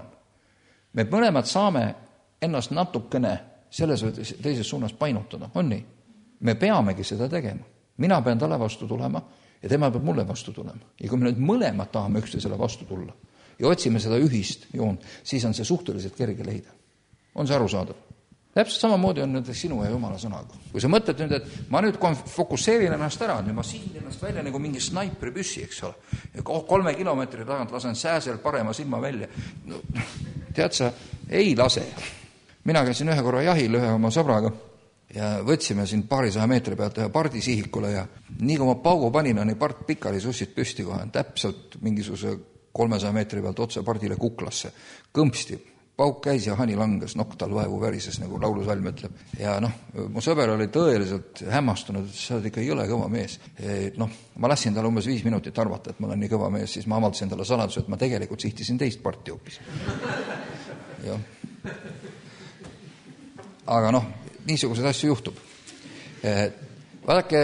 Me mõlemad saame ennast natukene selles või teises suunas painutada, on nii? Me peamegi seda tegema. Mina pean talle vastu tulema ja tema peab mulle vastu tulema. Ja kui me nüüd mõlemad tahame üksteisele vastu tulla ja otsime seda ühist joont, siis on see suhteliselt kerge leida. On see arusaadav? Täpselt samamoodi on nüüd sinu ja Jumala sõnaga. Kui sa mõtled nüüd, et ma nüüd fokusseerin ennast ära, nüüd ma sihin ennast välja nagu mingi snaipri püssi, eks ole. Ja kolme kilomeetri tagant lasen sääsel parema silma välja. No, tead sa, ei lase. Mina käisin ühe korra jahil ühe oma sõbraga ja võtsime siin paarisaja meetri pealt ühe pardi sihikule ja nii kui ma paugu panin, on nii part pikali sussid püsti kohe, täpselt mingisuguse kolmesaja meetri pealt otse pardile kuklasse. Kõmpsti. Pauk käis ja hani langes, nokk tal vaevu värises, nagu laulusalm ütleb. Ja noh, mu sõber oli tõeliselt hämmastunud, et sa oled ikka jõle kõva mees. E, noh, ma lasin talle umbes viis minutit arvata, et ma olen nii kõva mees, siis ma avaldasin talle saladuse, et ma tegelikult sihtisin teist parti hoopis. Ja. Aga noh, niisugused asju juhtub. E, vaadake,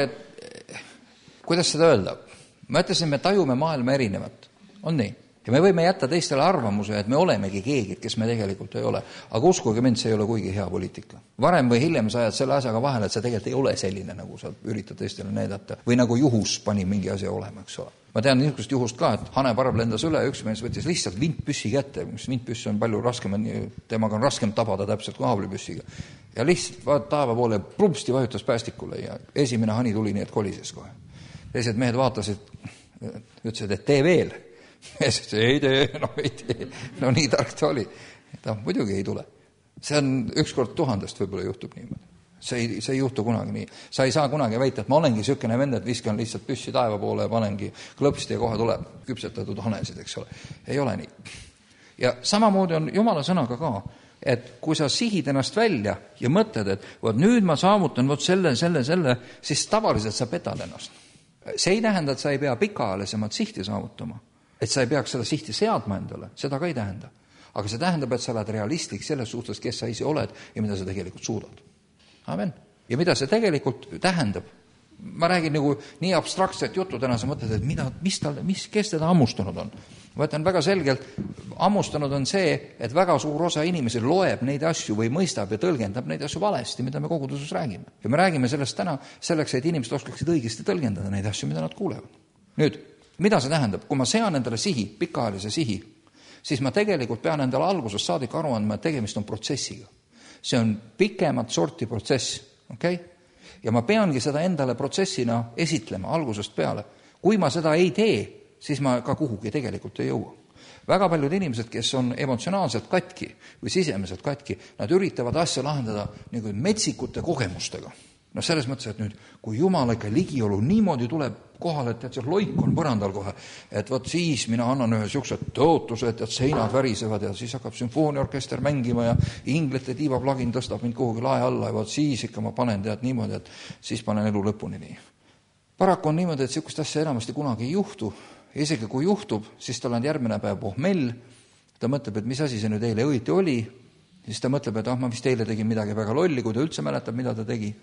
kuidas seda öelda? Ma ütlesin, me tajume maailma erinevat. On nii? Ja me võime jätta teistele arvamuse, et me olemegi keegid, kes me tegelikult ei ole. Aga uskuge mind, see ei ole kuigi hea poliitika. Varem või hiljem sa ajad selle asjaga vahele, et sa tegelikult ei ole selline, nagu sa üritad teistele näidata. Või nagu juhus pani mingi asja olema, eks ole. Ma tean niisugust juhust ka, et haneparv lendas üle, üks mees võttis lihtsalt vintpüssi kätte, mis vintpüss on palju raskem, temaga on raskem tabada täpselt kui haavlipüssiga. Ja lihtsalt vaat taeva poole prumpsti vajutas päästikule ja esimene hani tuli nii, et kolises kohe. Teised mehed vaatasid, ütlesid, et tee veel. Ja siis ei tee, no ei tee. No nii tark ta oli. Ta muidugi ei tule. See on ükskord tuhandest võib-olla juhtub niimoodi. See ei, see ei juhtu kunagi nii. Sa ei saa kunagi väita, et ma olengi sükene vend, et viskan lihtsalt püssi taeva poole ja panengi klõpsti ja kohe tuleb küpsetatud hanesid, eks ole. Ei ole nii. Ja samamoodi on Jumala sõnaga ka, et kui sa sihid ennast välja ja mõtled, et võt, nüüd ma saavutan võt selle, selle, selle, siis tavaliselt sa petad ennast. See ei tähenda, et sa ei pea pikaajalisemalt sihti saavutama. Et sa ei peaks seda sihti seadma endale, seda ka ei tähenda. Aga see tähendab, et sa oled realistlik selles suhtes, kes sa ise oled ja mida sa tegelikult suudad. Amen. Ja mida see tegelikult tähendab? Ma räägin nagu nii abstraktset juttu täna, sa mõtled, et mida, mis tal, mis, kes teda ammustanud on. Ma ütlen väga selgelt, ammustanud on see, et väga suur osa inimesi loeb neid asju või mõistab ja tõlgendab neid asju valesti, mida me koguduses räägime. Ja me räägime sellest täna selleks, et inimesed oskaksid õigesti tõlgendada neid asju, mida nad kuulevad. Nüüd, mida see tähendab? Kui ma sean endale sihi, pikaajalise sihi, siis ma tegelikult pean endale algusest saadik aru andma, et tegemist on protsessiga. See on pikemat sorti protsess, okei? Okay? Ja ma peangi seda endale protsessina esitlema algusest peale. Kui ma seda ei tee, siis ma ka kuhugi tegelikult ei jõua. Väga paljud inimesed, kes on emotsionaalselt katki või sisemiselt katki, nad üritavad asja lahendada nagu metsikute kogemustega. No selles mõttes, et nüüd, kui Jumala ikka ligiolu niimoodi tuleb kohale, et tead, see loik on põrandal kohe, et võt siis mina annan ühe siuksed tõotused, et seinad värisevad ja siis hakkab sümfooniaorkester mängima ja inglite tiivaplagin tõstab mind kuhugi lae alla ja võt siis ikka ma panen tead niimoodi, et siis panen elu lõpuni nii. Paraku on niimoodi, et siukest asja enamasti kunagi ei juhtu. Isegi kui juhtub, siis tal on järgmine päev pohmell. Ta mõtleb, et mis asi see nüüd eile õiti oli. Siis ta mõtleb, et ah, ma vist eile tegin midagi väga lolli, kui ta üldse mäletab, mida ta tegi.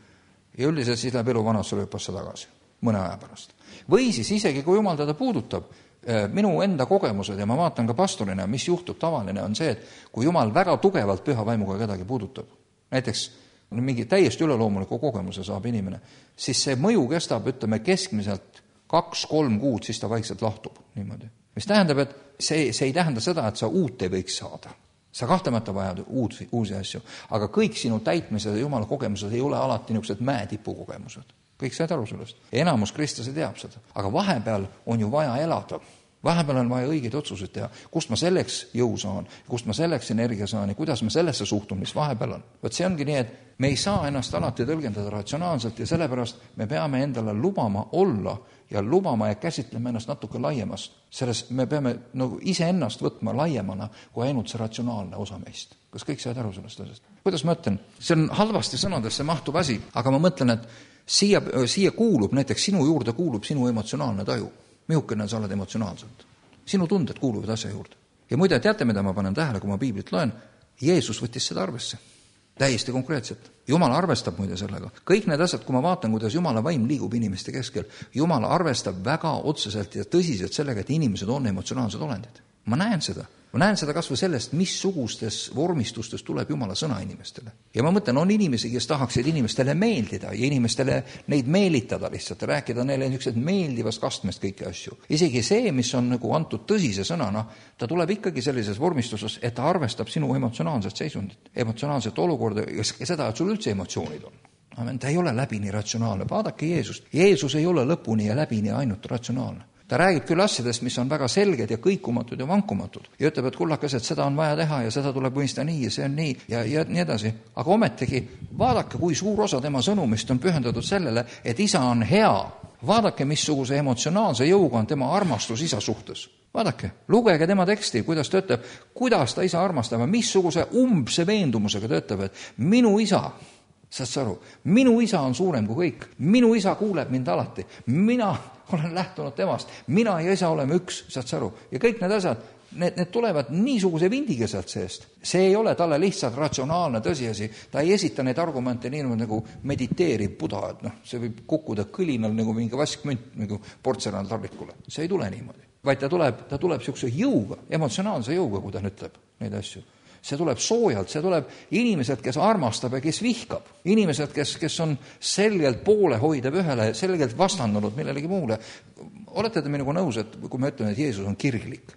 ja üldiselt siis läheb elu vanasse rööpasse tagasi mõne aja pärast. Või siis isegi, kui jumal teda puudutab, minu enda kogemused ja ma vaatan ka pastorina, mis juhtub tavaline, on see, et kui jumal väga tugevalt püha vaimuga kedagi puudutab, näiteks mingi täiesti üleloomuliku kogemuse saab inimene, siis see mõju kestab, ütleme, keskmiselt kaks-kolm kuud, siis ta vaikselt lahtub niimoodi. Mis tähendab, et see, see ei tähenda seda, et sa uut ei võiks saada. Sa kahtlemata vajad uud, uusi asju, aga kõik sinu täitmised ja jumala kogemused ei ole alati niisugused mäetipu kogemused. Kõik said aru sellest. Enamus kristlasi teab seda. Aga vahepeal on ju vaja elada. Vahepeal on vaja õigeid otsuseid teha. Kust ma selleks jõu saan, kust ma selleks energia saan ja kuidas ma sellesse suhtun, mis vahepeal on. Võt see ongi nii, et me ei saa ennast alati tõlgendada ratsionaalselt ja sellepärast me peame endale lubama olla ja lubama ja käsitlema ennast natuke laiemast. Selles me peame nagu iseennast võtma laiemana kui ainult see ratsionaalne osa meist. Kas kõik said aru sellest asjast? Kuidas ma ütlen? See on halvasti sõnadesse mahtuv asi, aga ma mõtlen, et siia, siia kuulub, näiteks sinu juurde kuulub sinu emotsionaalne taju. Mihukene sa oled emotsionaalselt. Sinu tunded kuuluvad asja juurde. Ja muide, teate, mida ma panen tähele, kui ma piiblit loen? Jeesus võttis seda arvesse. Täiesti konkreetselt. Jumal arvestab muide sellega. Kõik need asjad, kui ma vaatan, kuidas Jumala vaim liigub inimeste keskel, Jumal arvestab väga otseselt ja tõsiselt sellega, et inimesed on emotsionaalsed olendid. Ma näen seda. Ma näen seda kas või sellest, missugustes vormistustes tuleb Jumala sõna inimestele. Ja ma mõtlen, on inimesi, kes tahaksid inimestele meeldida ja inimestele neid meelitada lihtsalt, rääkida neile niisugused meeldivast kastmest kõiki asju. Isegi see, mis on nagu antud tõsise sõnana, ta tuleb ikkagi sellises vormistuses, et ta arvestab sinu emotsionaalset seisundit, emotsionaalset olukorda ja seda, et sul üldse emotsioonid on. Amen, ta ei ole läbini ratsionaalne. Vaadake Jeesust. Jeesus ei ole lõpuni ja läbini ainult ratsionaalne. Ta räägib küll asjadest, mis on väga selged ja kõikumatud ja vankumatud. Ja ütleb, et kullakas, et seda on vaja teha ja seda tuleb mõista nii ja see on nii ja, ja nii edasi. Aga ometigi, vaadake, kui suur osa tema sõnumist on pühendatud sellele, et isa on hea. Vaadake, missuguse emotsionaalse jõuga on tema armastus isa suhtes. Vaadake, lugege tema teksti, kuidas ta ütleb, kuidas ta isa armastab, missuguse umbse veendumusega ta ütleb, et minu isa, saad sa aru, minu isa on suurem kui kõik, minu isa kuuleb mind alati, mina olen lähtunud temast, mina ja isa oleme üks, saad sa aru, ja kõik need asjad, need, need tulevad niisuguse vindiga sealt seest. See ei ole talle lihtsalt ratsionaalne tõsiasi, ta ei esita neid argumente nii nagu mediteeriv buda, et noh, see võib kukkuda kõlinal nagu mingi vaskmünt nagu portseran tarvikule. See ei tule niimoodi, vaid ta tuleb, ta tuleb niisuguse jõuga, emotsionaalse jõuga, kui ta ütleb neid asju. See tuleb soojalt, see tuleb inimesed, kes armastab ja kes vihkab. Inimesed, kes, kes on selgelt poolehoidev ühele, selgelt vastandunud millelegi muule. Olete te minuga nõus, et kui me ütleme, et Jeesus on kirglik?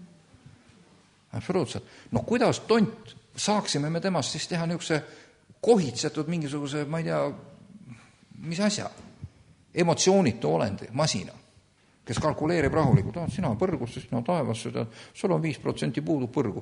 Absoluutselt. No kuidas tont saaksime me temast siis teha niisuguse kohitsetud mingisuguse, ma ei tea, mis asja? Emotsioonitu olendi, masina, kes kalkuleerib rahulikult, oh, sina põrgusse, sina taevasse, sul on viis protsenti puudu põrgu.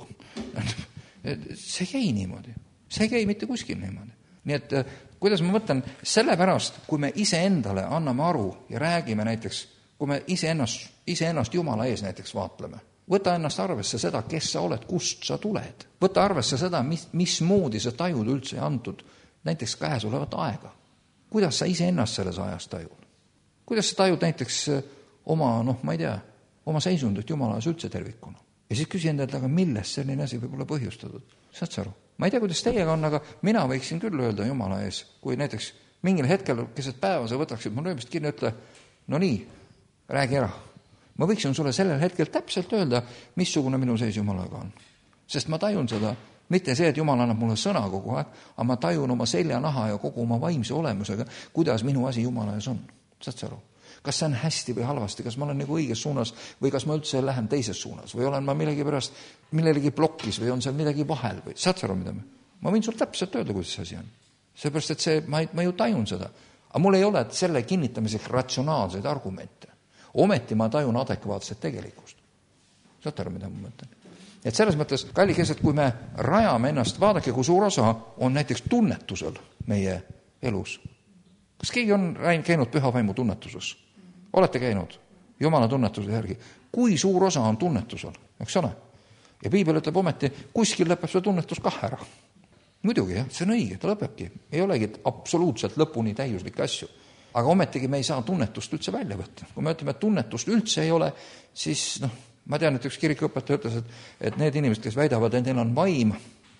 See ei käi niimoodi. See ei käi mitte kuskil niimoodi. Nii et kuidas ma mõtlen, sellepärast, kui me iseendale anname aru ja räägime näiteks, kui me iseennast, iseennast Jumala ees näiteks vaatleme, võta ennast arvesse seda, kes sa oled, kust sa tuled. Võta arvesse seda, mis, mismoodi sa tajud üldse antud näiteks käesolevat aega. Kuidas sa iseennast selles ajas tajud? Kuidas sa tajud näiteks oma, noh, ma ei tea, oma seisundit Jumala ees üldse tervikuna? Ja siis küsi endalt, aga millest selline asi võib olla põhjustatud? Saad sa aru? Ma ei tea, kuidas teiega on, aga mina võiksin küll öelda Jumala ees, kui näiteks mingil hetkel, keset päeva sa võtaksid mu löömist kinni, ütle, no nii, räägi ära. Ma võiksin sulle sellel hetkel täpselt öelda, missugune minu seis Jumalaga on. Sest ma tajun seda, mitte see, et Jumal annab mulle sõna kogu aeg, aga ma tajun oma seljanaha ja kogu oma vaimse olemusega, kuidas minu asi Jumala ees on. Saad sa aru? Kas see on hästi või halvasti, kas ma olen nagu õiges suunas või kas ma üldse lähen teises suunas või olen ma millegi pärast millegi plokis või on seal midagi vahel või saad sa aru, mida me? Ma võin sul täpselt öelda, kuidas see asi on. Seepärast, et see, ma, ma ju tajun seda. Aga mul ei ole selle kinnitamiseks ratsionaalseid argumente. Ometi ma tajun adekvaatset tegelikkust. Saad aru, mida ma mõtlen? Et selles mõttes, kallikesed, kui me rajame ennast, vaadake, kui suur osa on näiteks tunnetusel meie elus. Kas keegi on käinud püha vaimu tunnetuses? Olete käinud Jumala tunnetuse järgi. Kui suur osa on tunnetusel, eks ole? Ja Piibel ütleb ometi, kuskil lõpeb see tunnetus kah ära. Muidugi, jah, see on õige, ta lõpebki. Ei olegi absoluutselt lõpuni täiuslikke asju. Aga ometigi me ei saa tunnetust üldse välja võtta. Kui me ütleme, et tunnetust üldse ei ole, siis noh, ma tean, et üks kirikuõpetaja ütles, et, et need inimesed, kes väidavad, et neil on vaim,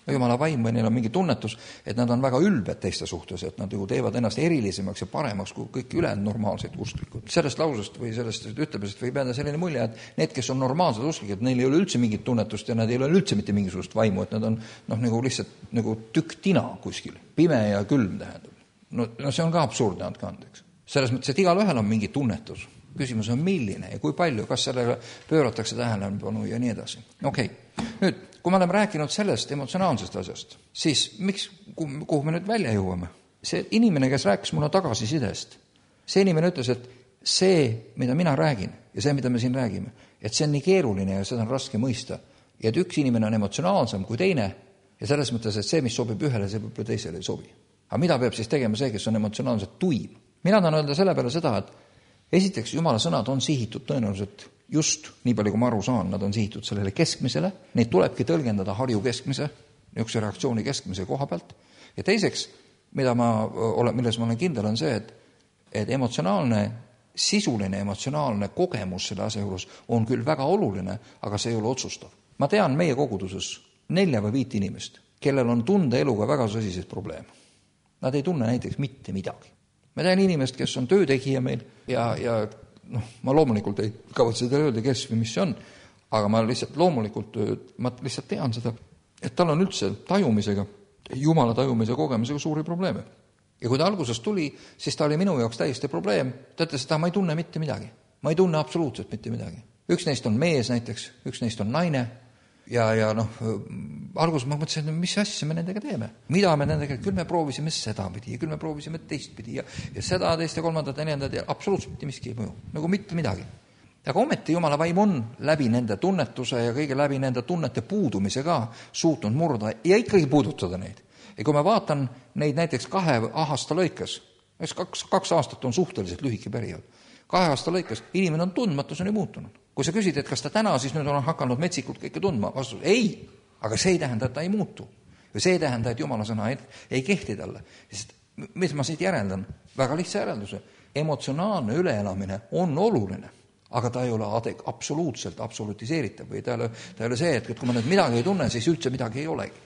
Jumala vaim või neil on mingi tunnetus, et nad on väga ülbed teiste suhtes, et nad ju teevad ennast erilisemaks ja paremaks kui kõik ülejäänud normaalsed usklikud. Sellest lausest või sellest ütlemisest võib jääda selline mulje, et need, kes on normaalsed usklikud, neil ei ole üldse mingit tunnetust ja nad ei ole üldse mitte mingisugust vaimu, et nad on noh, nagu lihtsalt nagu tükk tina kuskil, pime ja külm tähendab. No, no see on ka absurdne, andke andeks. Selles mõttes, et igal ühel on mingi tunnetus. Küsimus on milline ja kui palju, kas sellega pööratakse tähelepanu ja nii edasi. Okei, okay. Nüüd, kui me oleme rääkinud sellest emotsionaalsest asjast, siis miks, kuhu me nüüd välja jõuame? See inimene, kes rääkis mulle tagasisidest, see inimene ütles, et see, mida mina räägin ja see, mida me siin räägime, et see on nii keeruline ja seda on raske mõista. Ja et üks inimene on emotsionaalsem kui teine ja selles mõttes, et see, mis sobib ühele, see võib teisele ei sobi. Aga mida peab siis tegema see, kes on emotsionaalselt tuim? Mina tahan öelda selle peale seda, et esiteks Jumala sõnad on sihitud tõenäoliselt just, nii palju kui ma aru saan, nad on sihitud sellele keskmisele, neid tulebki tõlgendada harju keskmise, niisuguse reaktsiooni keskmise koha pealt. Ja teiseks, mida ma olen, milles ma olen kindel, on see, et, et emotsionaalne, sisuline emotsionaalne kogemus selle asja juures on küll väga oluline, aga see ei ole otsustav. Ma tean meie koguduses nelja või viit inimest, kellel on tundeeluga väga sõsiseid probleeme. Nad ei tunne näiteks mitte midagi. Ma tean inimest, kes on töötegija meil ja, ja noh, ma loomulikult ei kavatse seda öelda, kes või mis see on, aga ma lihtsalt loomulikult, ma lihtsalt tean seda, et tal on üldse tajumisega, Jumala tajumise kogemisega suuri probleeme. Ja kui ta algusest tuli, siis ta oli minu jaoks täiesti probleem. Ta ütles, et ma ei tunne mitte midagi. Ma ei tunne absoluutselt mitte midagi. Üks neist on mees näiteks, üks neist on naine ja, ja noh, alguses ma mõtlesin, et mis asja me nendega teeme. Mida me nendega, küll me proovisime seda pidi ja küll me proovisime teist pidi ja, ja seda, teist ja kolmandat ja neljandad ja absoluutselt mitte miski ei mõju. Nagu mitte midagi. Aga ometi Jumala vaim on läbi nende tunnetuse ja kõige läbi nende tunnete puudumise ka suutnud murda ja ikkagi puudutada neid. Ja kui ma vaatan neid näiteks kahe aasta lõikes, kaks, kaks aastat on suhteliselt lühike periood, kahe aasta lõikes inimene on tundmatus on ju muutunud. Kui sa küsid, et kas ta täna siis nüüd on hakanud metsikult kõike tundma, vastus ei, aga see ei tähenda, et ta ei muutu. Ja see ei tähenda, et Jumala sõna ei, ei kehti talle. Sest mis ma siit järeldan? Väga lihtsa järelduse. Emotsionaalne üleelamine on oluline, aga ta ei ole adek, absoluutselt absolutiseeritav või ta ei ole, ta ei ole see, et kui ma nüüd midagi ei tunne, siis üldse midagi ei olegi.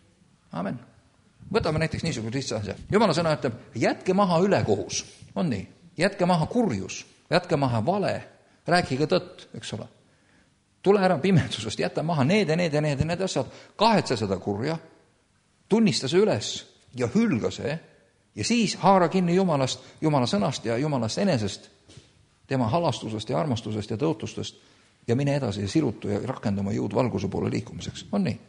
Amen. Võtame näiteks niisugune lihtsa asja. Jumala sõna ütleb, jätke maha ülekohus. On nii? Jätke maha kurjus, jätke maha vale, rääkige tõtt, eks ole. Tule ära pimedusest, jäta maha need ja need ja need ja need asjad, kahetse seda kurja, tunnista see üles ja hülga see ja siis haara kinni Jumalast, Jumala sõnast ja Jumalast enesest, tema halastusest ja armastusest ja tõotustest ja mine edasi ja sirutu ja rakendama jõud valguse poole liikumiseks. On nii?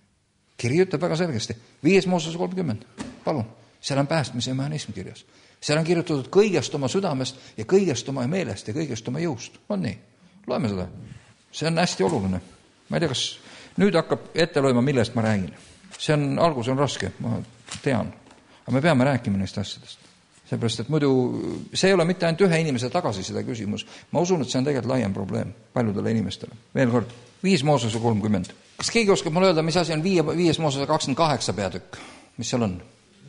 Kiri ütleb väga selgesti. Viies Mooses kolmkümmend. Palun. Seal on päästmise mehhanism kirjas. Seal on kirjutatud kõigest oma südamest ja kõigest oma meelest ja kõigest oma jõust. On nii? Loeme seda. See on hästi oluline. Ma ei tea, kas nüüd hakkab ette loema, millest ma räägin. See on, algus on raske, ma tean. Aga me peame rääkima neist asjadest. Seepärast, et muidu see ei ole mitte ainult ühe inimese tagasi seda küsimus. Ma usun, et see on tegelikult laiem probleem paljudele inimestele. Veel kord, viis Moosese kolmkümmend. Kas keegi oskab mulle öelda, mis asi on viie, viies Moosese kakskümmend kaheksa peatükk? Mis seal on?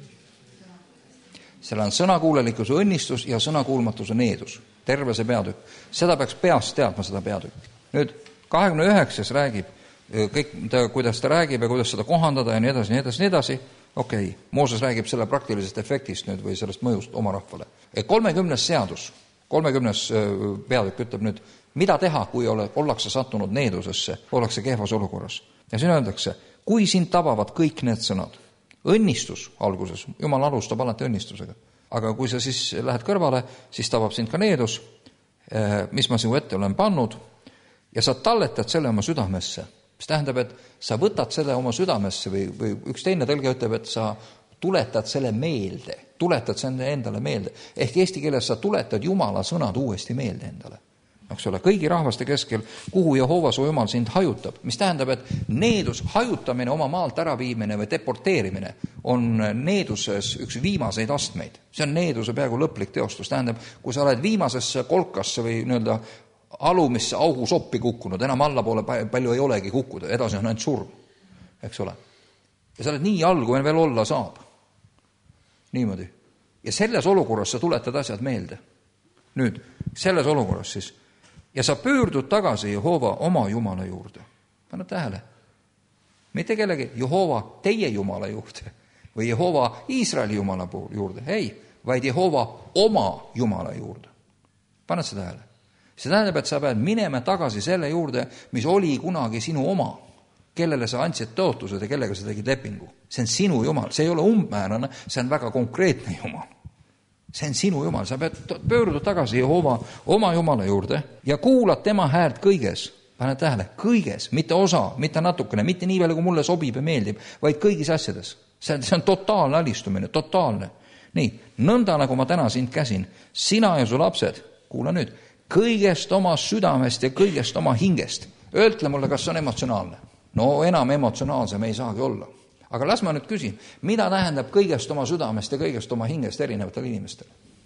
Seal on sõnakuulelikkuse õnnistus ja sõnakuulmatuse needus. Terve see peatükk. Seda peaks peast teadma, seda peatükk. Nüüd kahekümne üheksas räägib, kõik, ta, kuidas ta räägib ja kuidas seda kohandada ja nii edasi, nii edasi, nii edasi. Okei, okay. Mooses räägib selle praktilisest efektist nüüd või sellest mõjust oma rahvale. kolmekümnes seadus, kolmekümnes peatükk ütleb nüüd, mida teha, kui ole, ollakse sattunud needusesse, ollakse kehvas olukorras. Ja siin öeldakse, kui sind tabavad kõik need sõnad, õnnistus alguses, Jumal alustab alati õnnistusega, aga kui sa siis lähed kõrvale, siis tabab sind ka needus, mis ma sinu ette olen pannud, ja sa talletad selle oma südamesse, mis tähendab, et sa võtad selle oma südamesse või, või üks teine tõlge ütleb, et sa tuletad selle meelde, tuletad selle endale meelde. Ehk eesti keeles sa tuletad Jumala sõnad uuesti meelde endale. Eks ole, kõigi rahvaste keskel, kuhu Jehova su Jumal sind hajutab, mis tähendab, et needus, hajutamine, oma maalt äraviimine või deporteerimine on needuses üks viimaseid astmeid. See on needuse peaaegu lõplik teostus. Tähendab, kui sa oled viimasesse kolkasse või nii-öelda alumisse augu soppi kukkunud, enam allapoole palju ei olegi kukkuda, edasi on ainult surm, eks ole. Ja sa oled nii all, kui veel olla saab. Niimoodi. Ja selles olukorras sa tuletad asjad meelde. Nüüd, selles olukorras siis. Ja sa pöördud tagasi Jehova oma Jumala juurde. Panna tähele. mitte kellegi Jehova teie Jumala juurde või Jehova Iisraeli Jumala juurde, ei, vaid Jehova oma Jumala juurde. Paned seda hääle? See tähendab, et sa pead minema tagasi selle juurde, mis oli kunagi sinu oma, kellele sa andsid tõotused ja kellega sa tegid lepingu. See on sinu Jumal, see ei ole umbmäärane, see on väga konkreetne Jumal. See on sinu Jumal, sa pead pöörduda tagasi Jehova oma Jumala juurde ja kuulad tema häält kõiges. Pane tähele, kõiges, mitte osa, mitte natukene, mitte nii palju, kui mulle sobib ja meeldib, vaid kõigis asjades. See on, see on totaalne alistumine, totaalne. Nii, nõnda nagu ma täna sind käsin, sina ja su lapsed, kuula nüüd, kõigest oma südamest ja kõigest oma hingest. Öeltle mulle, kas see on emotsionaalne. No enam emotsionaalse me ei saagi olla. Aga las ma nüüd küsin, mida tähendab kõigest oma südamest ja kõigest oma hingest erinevatel inimestel?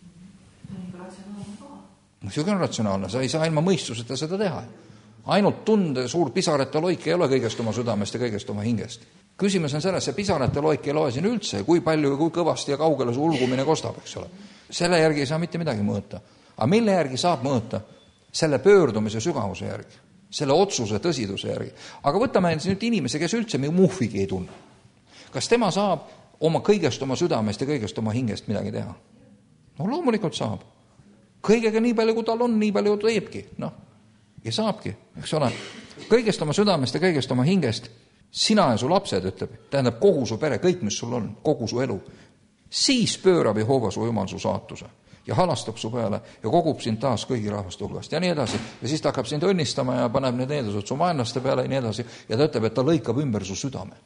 See on ratsionaalne, sa ei saa ilma mõistuseta seda teha. Ainult tunde suur pisarate loik ei ole kõigest oma südamest ja kõigest oma hingest. Küsimus on selles, see pisarate loik ei loe siin üldse, kui palju ja kui kõvasti ja kaugele su ulgumine kostab, eks ole. Selle järgi ei saa mitte midagi mõõta. Aga mille järgi saab mõõta? Selle pöördumise sügavuse järgi, selle otsuse tõsiduse järgi. Aga võtame nüüd inimese, kes üldse muhvigi ei tunne. Kas tema saab oma kõigest oma südamest ja kõigest oma hingest midagi teha? No loomulikult saab. Kõigega nii palju, kui tal on, nii palju teebki. Noh, ja saabki, eks ole. Kõigest oma südamest ja kõigest oma hingest, sina ja su lapsed, ütleb, tähendab kogu su pere, kõik, mis sul on, kogu su elu. Siis pöörab Jehova su Jumal su saatuse ja halastab su peale ja kogub sind taas kõigi rahvaste hulgast ja nii edasi. Ja siis ta hakkab sind õnnistama ja paneb need needused su vaenlaste peale ja nii edasi. Ja ta ütleb, et ta lõikab ümber su südame.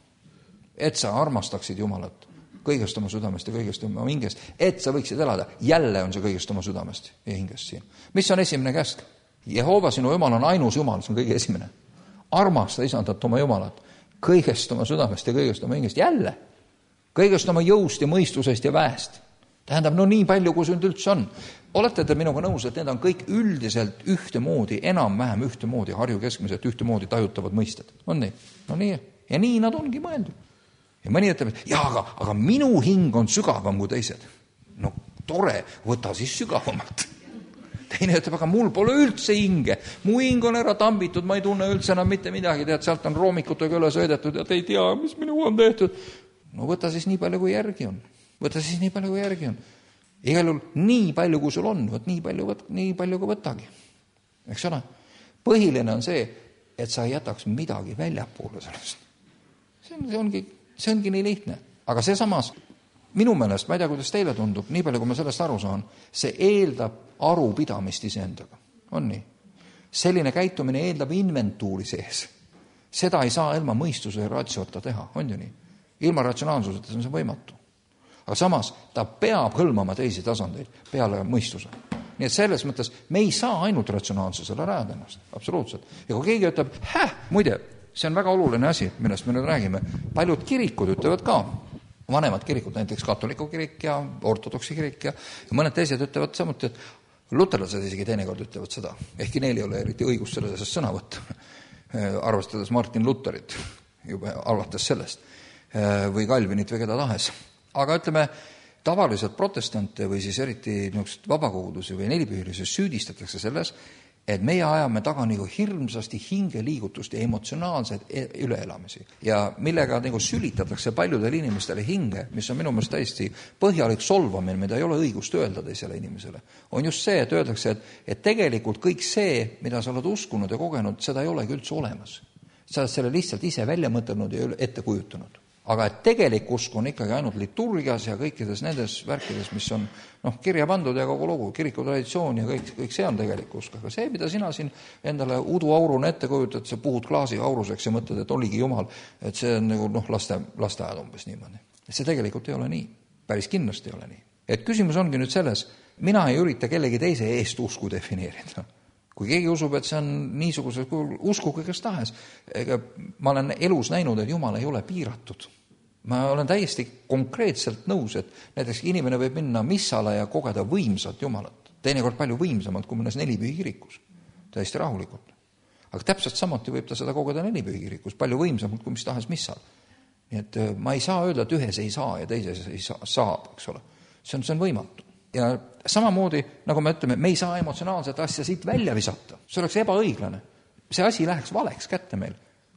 Et sa armastaksid Jumalat kõigest oma südamest ja kõigest oma hingest, et sa võiksid elada. Jälle on see kõigest oma südamest ja hingest siin. Mis on esimene käsk? Jehova sinu Jumal on ainus Jumal, see on kõige esimene. Armasta isandat oma Jumalat kõigest oma südamest ja kõigest oma hingest. Jälle, kõigest oma jõust ja mõistusest ja väest. Tähendab, no nii palju, kui sünd üldse on. Olete te minuga nõus, et need on kõik üldiselt ühtemoodi, enam-vähem ühtemoodi, Harju keskmiselt ühtemoodi tajutavad mõisted. On nii? No nii. Ja nii nad ongi mõeldud. Ja mõni ütleb, et jaa, aga, aga minu hing on sügavam kui teised. No tore, võta siis sügavamalt. Teine ütleb, aga mul pole üldse hinge. Mu hing on ära tambitud, ma ei tunne üldse enam mitte midagi. Tead, sealt on roomikutega üle sõidetud ja te ei tea, mis minu on tehtud. No võta siis nii palju, kui järgi on. Võta siis nii palju, kui järgi on. Igal juhul nii palju, kui sul on, võt nii palju, võt, nii palju kui võtagi. Eks ole? Põhiline on see, et sa ei jätaks midagi väljapoole sellest. See, on, see, ongi, see ongi nii lihtne. Aga see samas, minu meelest, ma ei tea, kuidas teile tundub, nii palju, kui ma sellest aru saan, see eeldab arupidamist iseendaga. On nii? Selline käitumine eeldab inventuuri sees. Seda ei saa ilma mõistuse ja ratsiotta teha. On ju nii? Ilma ratsionaalsuseta on see võimatu. Aga samas ta peab hõlmama teisi tasandeid peale mõistuse. Nii et selles mõttes me ei saa ainult ratsionaalsusele rajada ennast. Absoluutselt. Ja kui keegi ütleb, häh, muide, see on väga oluline asi, millest me nüüd räägime. Paljud kirikud ütlevad ka, vanemad kirikud, näiteks katoliku kirik ja ortodoksi kirik ja, ja mõned teised ütlevad samuti, et luterlased isegi teinekord ütlevad seda. Ehkki neil ei ole eriti õigust selles sõna võtta, arvestades Martin Lutherit, juba alates sellest, või Calvinit või keda tahes. Aga ütleme, tavaliselt protestante või siis eriti vabakogudusi või nelipühilisi süüdistatakse selles, et meie ajame taga nagu hirmsasti hingeliigutust ja emotsionaalseid üleelamisi. Ja millega nagu sülitatakse paljudele inimestele hinge, mis on minu meelest täiesti põhjalik solvamine, mida ei ole õigust öelda teisele inimesele. On just see, et öeldakse, et, et tegelikult kõik see, mida sa oled uskunud ja kogenud, seda ei olegi üldse olemas. Sa oled selle lihtsalt ise välja mõtelnud ja ette kujutanud. Aga et tegelik usk on ikkagi ainult liturgias ja kõikides nendes värkides, mis on noh, kirja pandud ja kogu lugu, kiriku traditsioon ja kõik, kõik see on tegelik usk. Aga see, mida sina siin endale uduauruna ette kujutad, sa puhud klaasi auruseks ja mõtled, et oligi Jumal, et see on nagu noh, laste, lasteajad umbes niimoodi. See tegelikult ei ole nii. Päris kindlasti ei ole nii. Et küsimus ongi nüüd selles, mina ei ürita kellegi teise eest usku defineerida. Kui keegi usub, et see on niisuguse usku kõigest tahes, ega ma olen elus näinud, et Jumal ei ole piiratud. Ma olen täiesti konkreetselt nõus, et näiteks inimene võib minna missale ja kogeda võimsat Jumalat. Teinekord palju võimsamalt, kui mõnes nelipühi kirikus. Täiesti rahulikult. Aga täpselt samuti võib ta seda kogeda nelipühi kirikus, palju võimsamalt, kui mis tahes missal. Nii et ma ei saa öelda, et ühes ei saa ja teises ei saa, saab, eks ole. See on, see on võimatu. Ja samamoodi, nagu me ütleme, me ei saa emotsionaalset asja siit välja visata. See oleks ebaõiglane. See asi läheks valeks kätte meil.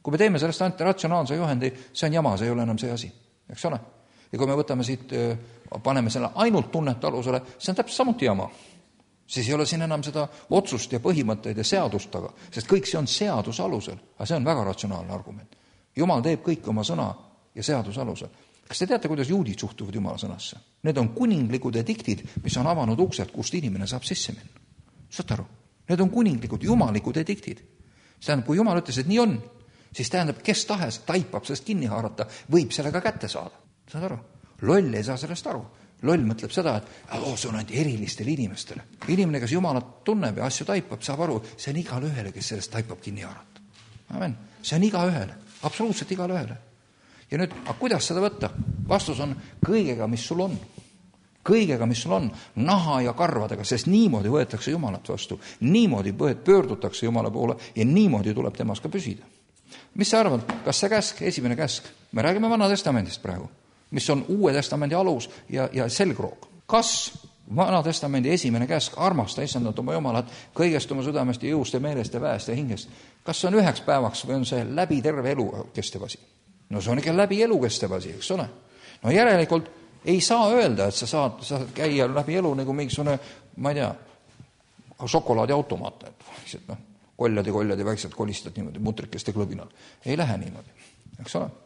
kui me teeme sellest ainult ratsionaalse juhendi, see on jama, see ei ole enam see asi, eks ole. Ja kui me võtame siit, paneme selle ainult tunnete alusele, see on täpselt samuti jama. Siis ei ole siin enam seda otsust ja põhimõtteid ja seadust taga, sest kõik see on seadus alusel, aga see on väga ratsionaalne argument. Jumal teeb kõik oma sõna ja seadus alusel. Kas te teate, kuidas juudid suhtuvad Jumala sõnasse? Need on kuninglikud ediktid, mis on avanud uksed, kust inimene saab sisse minna. Saate aru? Need on kuninglikud, jumalikud ediktid. See tähendab, kui Jumal ütles, et nii on, siis tähendab, kes tahes taipab sellest kinni haarata, võib sellega kätte saada. Saad aru? Loll ei saa sellest aru. Loll mõtleb seda, et oh, see on ainult erilistele inimestele. Inimene, kes Jumalat tunneb ja asju taipab, saab aru, see on igale ühele, kes sellest taipab kinni haarata. Amen. See on iga ühele, absoluutselt igale ühele. Ja nüüd, aga kuidas seda võtta? Vastus on kõigega, mis sul on. Kõigega, mis sul on, naha ja karvadega, sest niimoodi võetakse Jumalat vastu. Niimoodi pöördutakse Jumala poole ja niimoodi tuleb temas ka püsida. Mis sa arvad, kas see käsk, esimene käsk? Me räägime Vana Testamendist praegu, mis on Uue Testamendi alus ja, ja selgroog. Kas Vana Testamendi esimene käsk, armasta isandat oma Jumalat kõigest oma südamest ja jõust ja meelest ja väest ja hingest, kas see on üheks päevaks või on see läbi terve elu kestev asi? No see on ikka läbi elu kestev asi, eks ole? No järelikult ei saa öelda, et sa saad, sa saad käia läbi elu nagu mingisugune, ma ei tea, šokolaadiautomaat, et noh, koljad ja koljad ja väiksed kolistad niimoodi mutrikeste klõbinal. Ei lähe niimoodi, eks ole?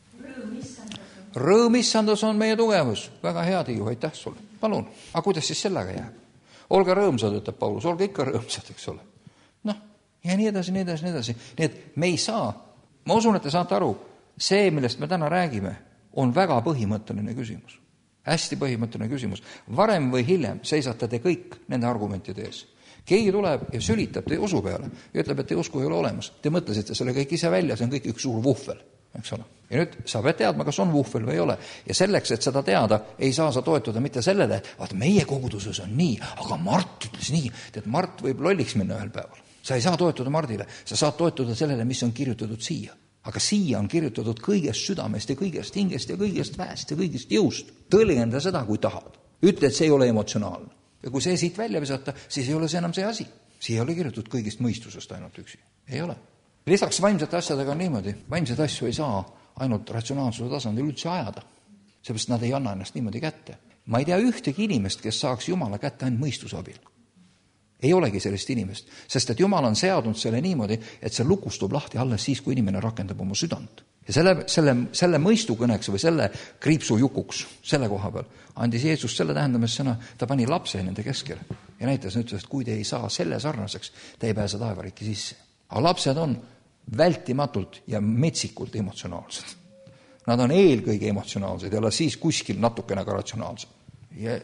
Rõõmissandus on meie tugevus. Väga hea, Tiiu, aitäh sulle. Palun. Aga kuidas siis sellega jääb? Olge rõõmsad, ütleb Paulus. Olge ikka rõõmsad, eks ole. Noh, ja nii edasi, nii edasi, nii edasi. Nii et me ei saa, ma usun, et te saate aru, see, millest me täna räägime, on väga põhimõtteline küsimus. Hästi põhimõtteline küsimus. Varem või hiljem seisate te kõik nende argumentide ees. Keegi tuleb ja sülitab te usu peale ja ütleb, et te usku ei ole olemas. Te mõtlesite selle kõik ise välja, see on kõik üks suur vuhvel, eks ole. Ja nüüd sa pead teadma, kas on vuhvel või ei ole. Ja selleks, et seda teada, ei saa sa toetuda mitte sellele, et vaat meie koguduses on nii, aga Mart ütles nii, et Mart võib lolliks minna ühel päeval. Sa ei saa toetuda Mardile, sa saad toetuda sellele, mis on kirjutatud siia. Aga siia on kirjutatud kõigest südamest ja kõigest hingest ja kõigest väest ja kõigest jõust. Tõlgenda seda, kui tahad. Ütle, et see ei ole emotsionaalne. Ja kui see siit välja visata, siis ei ole see enam see asi. Siia ei ole kirjutatud kõigist mõistusest ainult üksi. Ei ole. Lisaks vaimsete asjadega on niimoodi. Vaimsed asju ei saa ainult ratsionaalsuse tasandil üldse ajada. Seepärast nad ei anna ennast niimoodi kätte. Ma ei tea ühtegi inimest, kes saaks Jumala kätte ainult mõistuse abil. Ei olegi sellist inimest, sest et Jumal on seadnud selle niimoodi, et see lukustub lahti alles siis, kui inimene rakendab oma südant. Ja selle, selle, selle mõistukõneks või selle kriipsu jukuks, selle koha peal, andis Jeesus selle tähendamise sõna, ta pani lapse nende keskele ja näitas, ütles, et kui te ei saa selle sarnaseks, te ei pääse taevariiki sisse. Aga lapsed on vältimatult ja metsikult emotsionaalsed. Nad on eelkõige emotsionaalsed ja siis kuskil natukene ka ratsionaalsed. Ja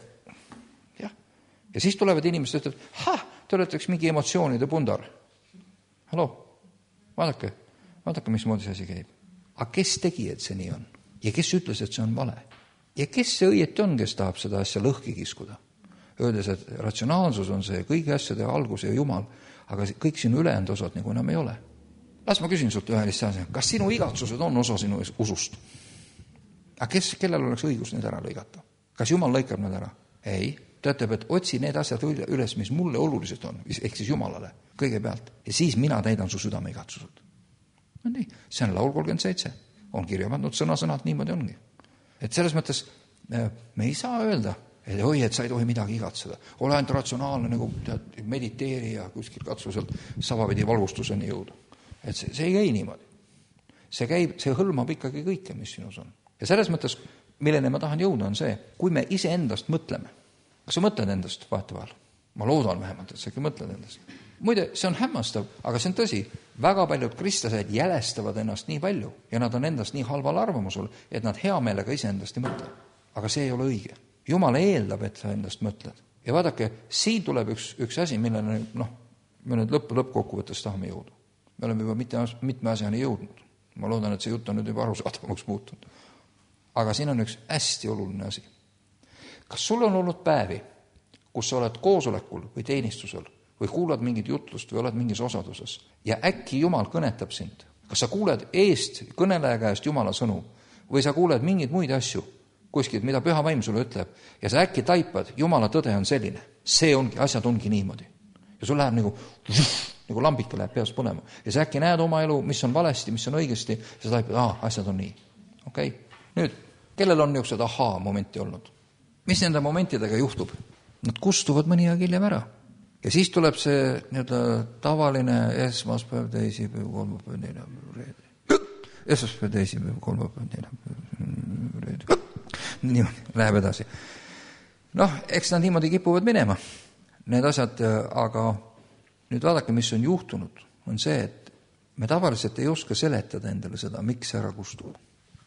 Ja siis tulevad inimesed, ütlevad, ha, te olete üks mingi emotsioonide pundar. Hallo, vaadake, vaadake, mismoodi see asi käib. Aga kes tegi, et see nii on? Ja kes ütles, et see on vale? Ja kes see õieti on, kes tahab seda asja lõhki kiskuda? Öeldes, et ratsionaalsus on see kõigi asjade algus ja Jumal, aga kõik sinu ülejäänud osad nagu enam ei ole. Las ma küsin sult ühe lihtsa asja, kas sinu igatsused on osa sinu usust? Aga kes, kellel oleks õigus need ära lõigata? Kas Jumal lõikab need ära? Ei. Ta ütleb, et otsi need asjad üles, mis mulle olulised on, ehk siis Jumalale kõigepealt. Ja siis mina täidan su südame igatsused. No nii, see on laul kolmkümmend seitse. On kirja pandud sõna-sõnad, niimoodi ongi. Et selles mõttes me ei saa öelda, et oi, et sa ei tohi midagi igatseda. Ole ainult ratsionaalne, nagu tead, mediteeri ja kuskil katsu sealt savapidi valgustuseni jõuda. Et see, see ei käi niimoodi. See käib, see hõlmab ikkagi kõike, mis sinus on. Ja selles mõttes, millene ma tahan jõuda, on see, kui me ise endast mõtleme. Kas sa mõtled endast vahetevahel? Ma loodan vähemalt, et sa ikka mõtled endast. Muide, see on hämmastav, aga see on tõsi. Väga paljud kristlased jälestavad ennast nii palju ja nad on endast nii halval arvamusel, et nad hea meelega ise endast ei mõtle. Aga see ei ole õige. Jumal eeldab, et sa endast mõtled. Ja vaadake, siin tuleb üks, üks asi, millele noh, me nüüd lõpp, lõppkokkuvõttes tahame jõuda. Me oleme juba mitte, mitme asjani jõudnud. Ma loodan, et see jutt on nüüd juba arusaadavaks muutunud. Aga siin on üks hästi oluline asi. Kas sul on olnud päevi, kus sa oled koosolekul või teenistusel või kuulad mingit jutlust või oled mingis osaduses ja äkki Jumal kõnetab sind? Kas sa kuuled eest kõneleja käest Jumala sõnu või sa kuuled mingeid muid asju kuskilt, mida Püha Vaim sulle ütleb ja sa äkki taipad, Jumala tõde on selline. See ongi, asjad ongi niimoodi. Ja sul läheb nagu nagu lambike läheb peas põlema. Ja sa äkki näed oma elu, mis on valesti, mis on õigesti, ja sa taipad, aa, asjad on nii. Okei, okay. Nüüd, kellel on niisugused ahaa momenti olnud? Mis nende momentidega juhtub? Nad kustuvad mõni aeg hiljem ära. Ja siis tuleb see nii-öelda tavaline esmaspäev, teisipäev, kolmapäev, neljapäev, reede. Esmaspäev, teisipäev, kolmapäev, neljapäev, reede. Niimoodi, läheb edasi. Noh, eks nad niimoodi kipuvad minema. Need asjad, aga nüüd vaadake, mis on juhtunud, on see, et me tavaliselt ei oska seletada endale seda, miks see ära kustub.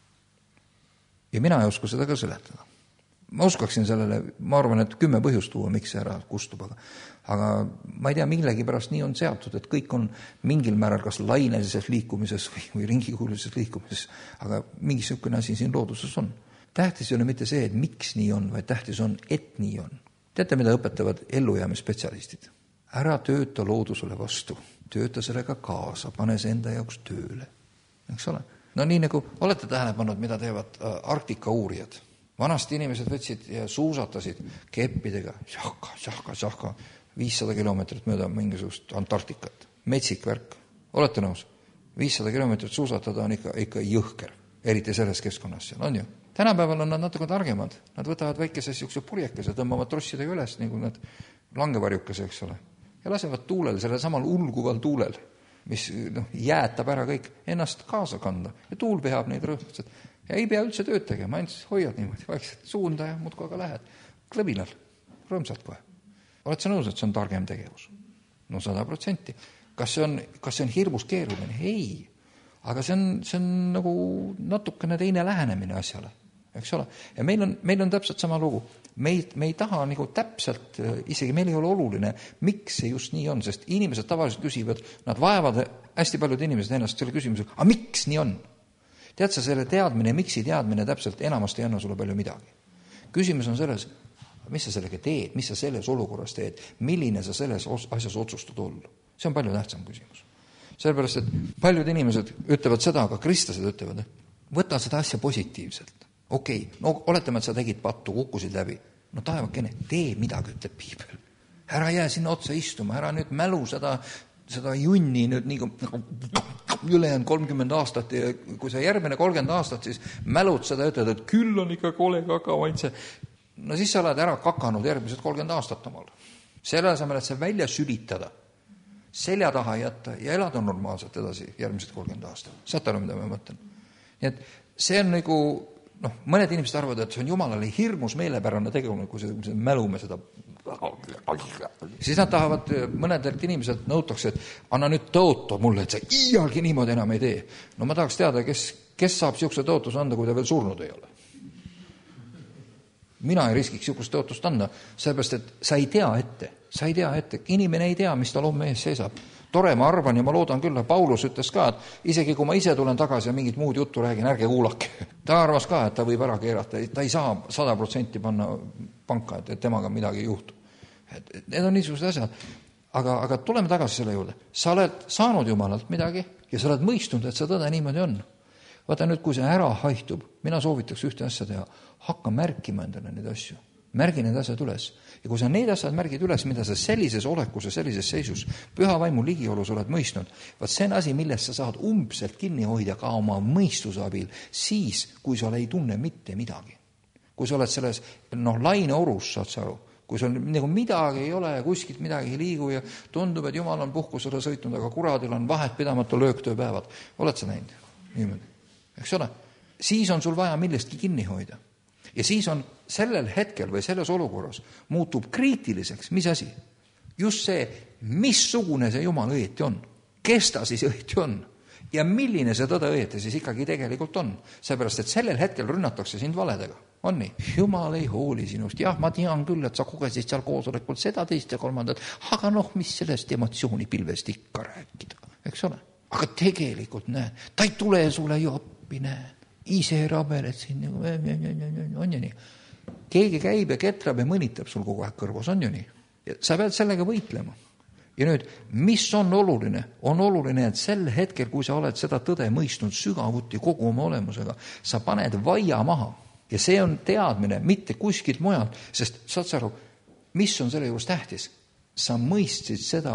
Ja mina ei oska seda ka seletada. Ma oskaksin sellele, ma arvan, et kümme põhjust tuua, miks see ära kustub, aga, aga ma ei tea, millegi pärast nii on seatud, et kõik on mingil määral kas lainelises liikumises või, või ringikuulises liikumises, aga mingi niisugune asi siin looduses on. Tähtis ei ole mitte see, et miks nii on, vaid tähtis on, et nii on. Teate, mida õpetavad ellujäämisspetsialistid? Ära tööta loodusele vastu, tööta sellega kaasa, pane see enda jaoks tööle. Eks ole? No nii nagu olete tähele pannud, mida teevad Arktika uurijad. Vanasti inimesed võtsid ja suusatasid keppidega, šahka, šahka, šahka, viissada kilomeetrit mööda mingisugust Antarktikat. Metsik värk. Olete nõus? viissada kilomeetrit suusatada on ikka, ikka jõhker, eriti selles keskkonnas seal, on ju? Tänapäeval on nad natuke targemad. Nad võtavad väikese siukse purjekese, tõmbavad trossidega üles, nagu nad langevarjukese, eks ole. Ja lasevad tuulel, sellel samal ulguval tuulel, mis noh, jäätab ära kõik, ennast kaasa kanda. Ja tuul pehab neid rõõmsad. Ja ei pea üldse tööd tegema, ainult hoiad niimoodi, vaikselt suunda ja muudkui aga lähed. Klõbinal, rõõmsalt kohe. Oled sa nõus, et see on targem tegevus? No sada protsenti. Kas see on, kas see on hirmus keeruline? Ei. Aga see on, see on nagu natukene teine lähenemine asjale. Eks ole? Ja meil on, meil on täpselt sama lugu. Me ei, me ei taha nagu täpselt, isegi meil ei ole oluline, miks see just nii on, sest inimesed tavaliselt küsivad, nad vaevad, hästi paljud inimesed ennast selle küsimusega, aga miks nii on? Tead sa, selle teadmine, miksi teadmine täpselt enamasti ei anna sulle palju midagi. Küsimus on selles, mis sa sellega teed, mis sa selles olukorras teed, milline sa selles asjas otsustad olla. See on palju tähtsam küsimus. Sellepärast, et paljud inimesed ütlevad seda, aga kristlased ütlevad, võta seda asja positiivselt. Okei, okay, no oletame, et sa tegid pattu, kukkusid läbi. No taevakene, tee midagi, ütleb Piibel. Ära jää sinna otsa istuma, ära nüüd mälu seda, seda junni nüüd nii nagu ülejäänud kolmkümmend aastat ja kui sa järgmine kolmkümmend aastat siis mälud seda ütled, et küll on ikka kole kakavaintse. No siis sa oled ära kakanud järgmised kolmkümmend aastat omal. Selle asemel, et see välja sülitada, selja taha jätta ja elada normaalselt edasi järgmised kolmkümmend aastat. Saate aru, mida ma mõtlen? Nii et see on nagu, noh, mõned inimesed arvavad, et see on jumalale hirmus meelepärane tegevus, kui see mälume seda. Siis nad tahavad, mõnedelt inimesed nõutakse, et anna nüüd tõoto mulle, et sa iialgi niimoodi enam ei tee. No ma tahaks teada, kes, kes saab siukse tõotuse anda, kui ta veel surnud ei ole. Mina ei riskiks siukust tõotust anda, sellepärast, et sa ei tea ette. Sa ei tea ette. Inimene ei tea, mis tal homme ees seisab. Tore, ma arvan ja ma loodan küll, Paulus ütles ka, et isegi kui ma ise tulen tagasi ja mingit muud juttu räägin, ärge kuulake. Ta arvas ka, et ta võib ära keerata. Ta ei saa sada protsenti panna panka, et temaga midagi ei juhtu. Et need on niisugused asjad. Aga, aga tuleme tagasi selle juurde. Sa oled saanud Jumalalt midagi ja sa oled mõistnud, et see tõde niimoodi on. Vaata nüüd, kui see ära haihtub, mina soovitaks ühte asja teha. Hakka märkima endale neid asju. Märgi need asjad üles. Ja kui sa need asjad märgid üles, mida sa sellises olekus ja sellises seisus püha vaimu ligiolus oled mõistnud, vaat see on asi, millest sa saad umbselt kinni hoida ka oma mõistuse abil, siis, kui sa ei tunne mitte midagi. Kui sa oled selles, noh, laine orus, saad sa aru, kui sul nagu midagi ei ole ja kuskilt midagi ei liigu ja tundub, et Jumal on puhkusele sõitnud, aga kuradil on vahet pidamatu lööktööpäevad. Oled sa näinud? Niimoodi. Eks ole? Siis on sul vaja millestki kinni hoida. Ja siis on sellel hetkel või selles olukorras muutub kriitiliseks, mis asi? Just see, missugune see Jumal õieti on. Kes ta siis õieti on? Ja milline see tõde õieti siis ikkagi tegelikult on? Seepärast, et sellel hetkel rünnatakse sind valedega. On nii? Jumal ei hooli sinust. Jah, ma tean küll, et sa kogesid seal koosolekul seda, teist ja kolmandat. Aga noh, mis sellest emotsioonipilvest ikka rääkida? Eks ole? Aga tegelikult näed, ta ei tule sulle ju appi, näed. Ise rabeled siin, on ju nii. Keegi käib ja ketrab ja mõnitab sul kogu aeg kõrvus, on ju nii. Ja sa pead sellega võitlema. Ja nüüd, mis on oluline? On oluline, et sel hetkel, kui sa oled seda tõde mõistnud sügavuti kogu oma olemusega, sa paned vaia maha. Ja see on teadmine, mitte kuskilt mujalt, sest saad sa aru, mis on selle juures tähtis? Sa mõistsid seda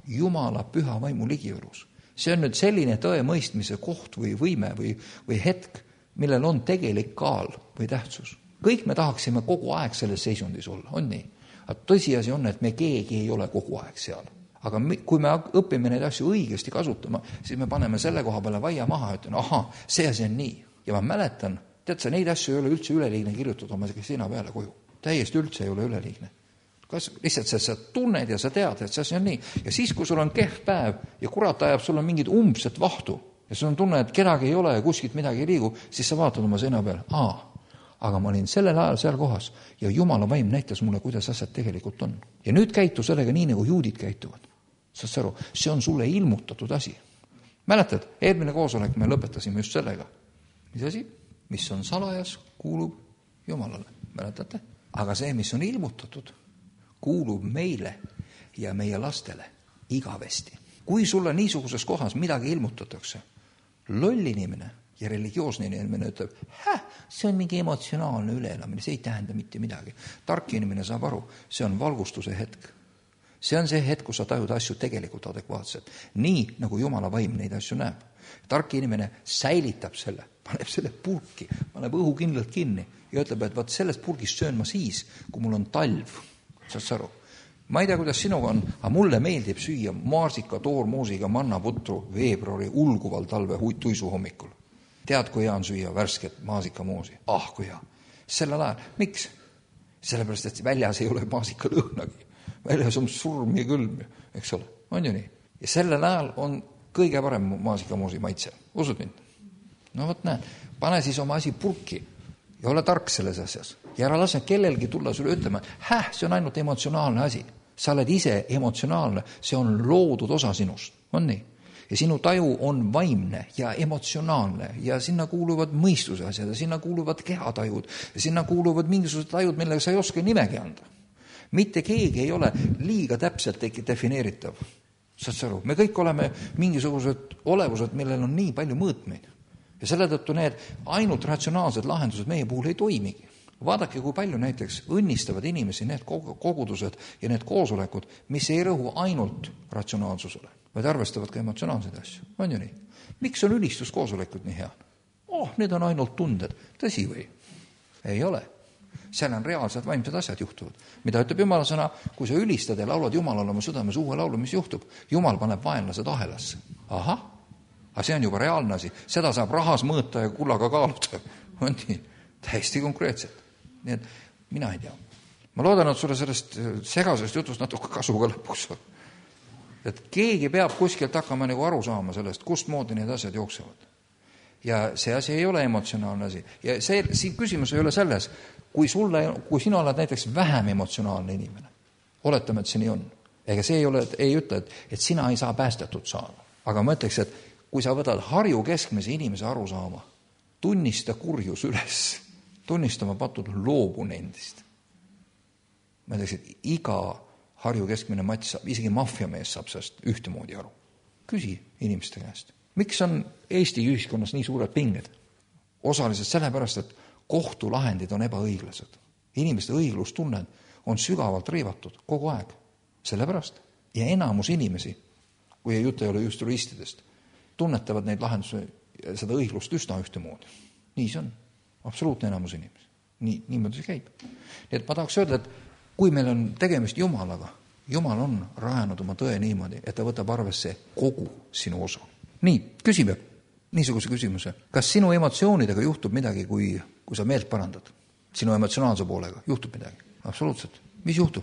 Jumala püha vaimu ligiolus. See on nüüd selline tõe mõistmise koht või võime või, või hetk, millel on tegelik kaal või tähtsus. Kõik me tahaksime kogu aeg selles seisundis olla, on nii? Aga tõsiasi on, et me keegi ei ole kogu aeg seal. Aga me, kui me õpime neid asju õigesti kasutama, siis me paneme selle koha peale vaia maha ja ütlen, aha, see asi on nii. Ja ma mäletan, tead sa, neid asju ei ole üldse üleliigne kirjutada oma sina peale koju. Täiesti üldse ei ole üleliigne. Kas lihtsalt see, sa tunned ja sa tead, et see asi on nii. Ja siis, kui sul on kehv päev ja kurat ajab sul on mingid umbset vahtu ja sul on tunne, et kedagi ei ole ja kuskilt midagi ei liigu, siis sa vaatad oma seina peale, aa, aga ma olin sellel ajal seal kohas ja Jumala vaim näitas mulle, kuidas asjad tegelikult on. Ja nüüd käitu sellega nii, nagu juudid käituvad. Saad sa aru, see on sulle ilmutatud asi. Mäletad, eelmine koosolek me lõpetasime just sellega. Mis asi? Mis on salajas, kuulub Jumalale. Mäletate? Aga see, mis on ilmutatud, kuulub meile ja meie lastele igavesti. Kui sulle niisuguses kohas midagi ilmutatakse, loll inimene ja religioosne inimene ütleb, häh, see on mingi emotsionaalne üleelamine, see ei tähenda mitte midagi. Tark inimene saab aru, see on valgustuse hetk. See on see hetk, kus sa tajud asju tegelikult adekvaatselt. Nii, nagu Jumala vaim neid asju näeb. Tark inimene säilitab selle, paneb selle purki, paneb õhu kindlalt kinni ja ütleb, et vaat sellest purgist söön ma siis, kui mul on talv. Saad sa aru? Ma ei tea, kuidas sinuga on, aga mulle meeldib süüa maasika, toormoosiga, mannaputru veebruari ulguval talve tuisu hommikul. Tead, kui hea on süüa värsket maasikamoosi? Ah, kui hea. Sellel ajal. Miks? Sellepärast, et väljas ei ole maasika lõhnagi. Väljas on surm ja külm, eks ole. On ju nii? Ja sellel ajal on kõige parem maasikamoosi maitse. Usud mind? No võt näed, pane siis oma asi purki ja ole tark selles asjas. Ja ära lase kellelgi tulla sulle ütlema, häh, see on ainult emotsionaalne asi. Sa oled ise emotsionaalne, see on loodud osa sinust. On nii? Ja sinu taju on vaimne ja emotsionaalne ja sinna kuuluvad mõistuse asjad ja sinna kuuluvad kehatajud ja sinna kuuluvad mingisugused tajud, millega sa ei oska nimegi anda. Mitte keegi ei ole liiga täpselt defineeritav. Saad sa aru? Me kõik oleme mingisugused olevused, millel on nii palju mõõtmeid. Ja selle tõttu need ainult ratsionaalsed lahendused meie puhul ei toimigi. Vaadake, kui palju näiteks õnnistavad inimesi need kogudused ja need koosolekud, mis ei rõhu ainult ratsionaalsusele, vaid arvestavad ka emotsionaalseid asju. On ju nii? Miks on ülistuskoosolekud nii hea? Oh, need on ainult tunded. Tõsi või? Ei ole. Seal on reaalsed vaimsed asjad juhtuvad. Mida ütleb Jumala sõna, kui sa ülistad ja laulad Jumalale oma südames uue laulu, mis juhtub? Jumal paneb vaenlased ahelasse. Ahah, aga see on juba reaalne asi. Seda saab rahas mõõta ja kullaga kaaluda. On nii? Täiesti konkreetselt. Nii et mina ei tea. Ma loodan, et sulle sellest segasest jutust natuke kasu ka lõpuks. Et keegi peab kuskilt hakkama nagu aru saama sellest, kust moodi need asjad jooksevad. Ja see asi ei ole emotsionaalne asi. Ja see, siin küsimus ei ole selles, kui, sulle, kui sina oled näiteks vähem emotsionaalne inimene. Oletame, et see nii on. Ega see ei, ole, ei ütle, et, et sina ei saa päästetud saada. Aga ma ütleks, et kui sa võtad Harju keskmise inimese aru saama, tunnista kurjus üles, tunnistama patud, loobu nendist. Ma ütleks, et iga Harju keskmine mats saab, isegi maffiamees saab sellest ühtemoodi aru. Küsi inimeste käest. Miks on Eesti ühiskonnas nii suured pinged? Osaliselt sellepärast, et kohtulahendid on ebaõiglased. Inimeste õiglustunned on sügavalt riivatud kogu aeg. Sellepärast. Ja enamus inimesi, kui jutt ei ole just juristidest, tunnetavad neid lahendusi, seda õiglust üsna ühtemoodi. Nii see on. Absoluutne enamus inimesi. Nii, niimoodi see käib. Nii et ma tahaks öelda, et kui meil on tegemist Jumalaga, Jumal on rajanud oma tõe niimoodi, et ta võtab arvesse kogu sinu osa. Nii, küsime niisuguse küsimuse. Kas sinu emotsioonidega juhtub midagi, kui, kui sa meelt parandad? Sinu emotsionaalse poolega juhtub midagi? Absoluutselt. Mis juhtub?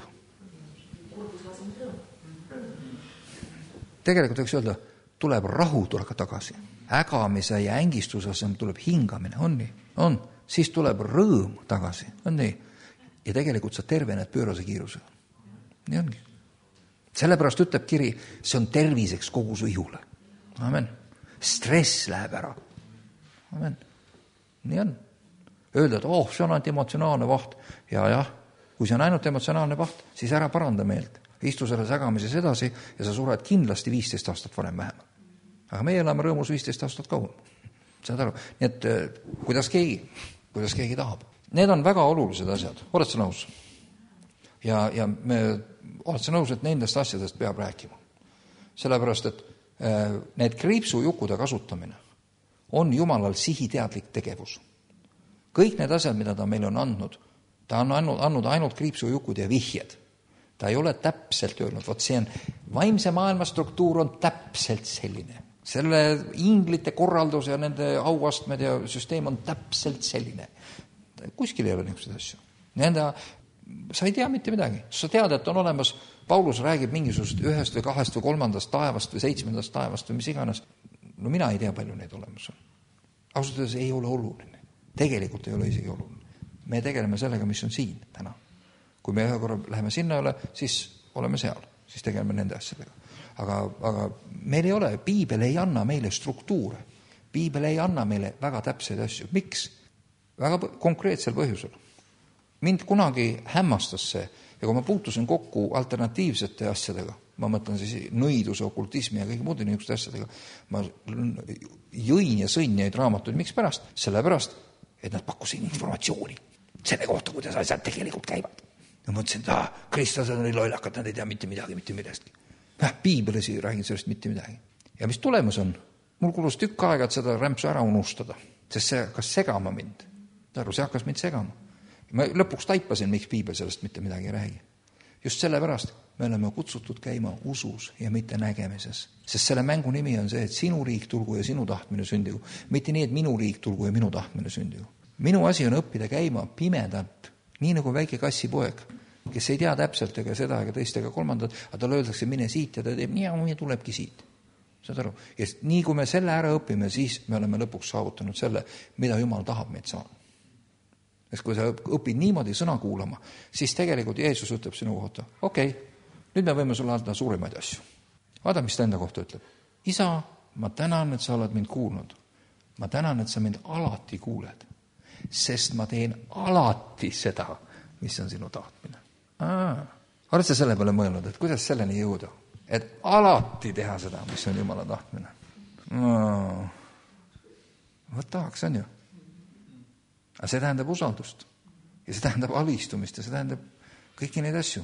Tegelikult võiks öelda, tuleb rahu tuleb tagasi. Ägamise ja ängistuse asemel tuleb hingamine. On nii? On. Siis tuleb rõõm tagasi. On nii? Ja tegelikult sa tervened pöörase kiirusega. Nii ongi. Sellepärast ütleb kiri, see on terviseks kogu su ihule. Amen. Stress läheb ära. Amen. Nii on. Öelda, et oh, see on ainult emotsionaalne vaht. Ja jah, kui see on ainult emotsionaalne vaht, siis ära paranda meelt. Istu selle sägamises edasi ja sa sured kindlasti viisteist aastat varem vähem. Aga meie elame rõõmus viisteist aastat kauem. Saad aru? Nii et kuidas keegi, kuidas keegi tahab. Need on väga olulised asjad. Oled sa nõus? Ja, ja me oled sa nõus, et nendest asjadest peab rääkima. Sellepärast, et need kriipsujukude kasutamine on Jumalal sihiteadlik tegevus. Kõik need asjad, mida ta meile on andnud, ta on andnud, andnud ainult kriipsujukud ja vihjed. Ta ei ole täpselt öelnud, vot see on, vaimse maailma struktuur on täpselt selline. Selle inglite korraldus ja nende auastmed ja süsteem on täpselt selline. Kuskil ei ole niisuguseid asju. Nende, sa ei tea mitte midagi. Sa tead, et on olemas, Paulus räägib mingisugust ühest või kahest või kolmandast taevast või seitsmendast taevast või mis iganes. No mina ei tea, palju neid olemas on. Ausalt öeldes ei ole oluline. Tegelikult ei ole isegi oluline. Me tegeleme sellega, mis on siin täna. Kui me ühe korra läheme sinna üle, siis oleme seal. Siis tegeleme nende asjadega. Aga, aga meil ei ole, piibel ei anna meile struktuure. Piibel ei anna meile väga täpseid asju. Miks? Väga konkreetsel põhjusel. Mind kunagi hämmastas see, ja kui ma puutusin kokku alternatiivsete asjadega, ma mõtlen siis nõiduse, okultismi ja kõik muud niisuguste asjadega, ma jõin ja sõin neid raamatuid. Miks pärast? Sellepärast, et nad pakkusid informatsiooni selle kohta, kuidas asjad tegelikult käivad. Ja mõtlesin, et ah, kristlased on lollakad, nad ei tea mitte midagi, mitte millestki. Ja, piiblis ei räägi sellest mitte midagi. Ja mis tulemus on? Mul kulus tükk aega, et seda rämpsu ära unustada, sest see hakkas segama mind. Taru, see hakkas mind segama. Ma lõpuks taipasin, miks piibel sellest mitte midagi ei räägi. Just sellepärast me oleme kutsutud käima usus ja mitte nägemises. Sest selle mängu nimi on see, et sinu riik tulgu ja sinu tahtmine sündigu. Mitte nii, et minu riik tulgu ja minu tahtmine sündigu. Minu asi on õppida käima pimedalt, nii nagu väike kassipoeg, kes ei tea täpselt ega seda ega teist ega kolmandat, aga tal öeldakse, mine siit ja ta teeb nii, ja tulebki siit. Saad aru? Ja nii kui me selle ära õpime, siis me oleme lõpuks saavutanud selle, mida Jumal tahab meid saada. Sest kui sa õpid niimoodi sõna kuulama, siis tegelikult Jeesus ütleb sinu kohta, okei, okay, nüüd me võime sulle anda suurimaid asju. Vaata, mis ta enda kohta ütleb. Isa, ma tänan, et sa oled mind kuulnud. Ma tänan, et sa mind alati kuuled, sest ma teen alati seda, mis on sinu tahtmine. Oled sa selle peale mõelnud, et kuidas selleni jõuda? Et alati teha seda, mis on Jumala tahtmine. No, võt tahaks, on ju. Aga see tähendab usaldust ja see tähendab alistumist ja see tähendab kõiki neid asju.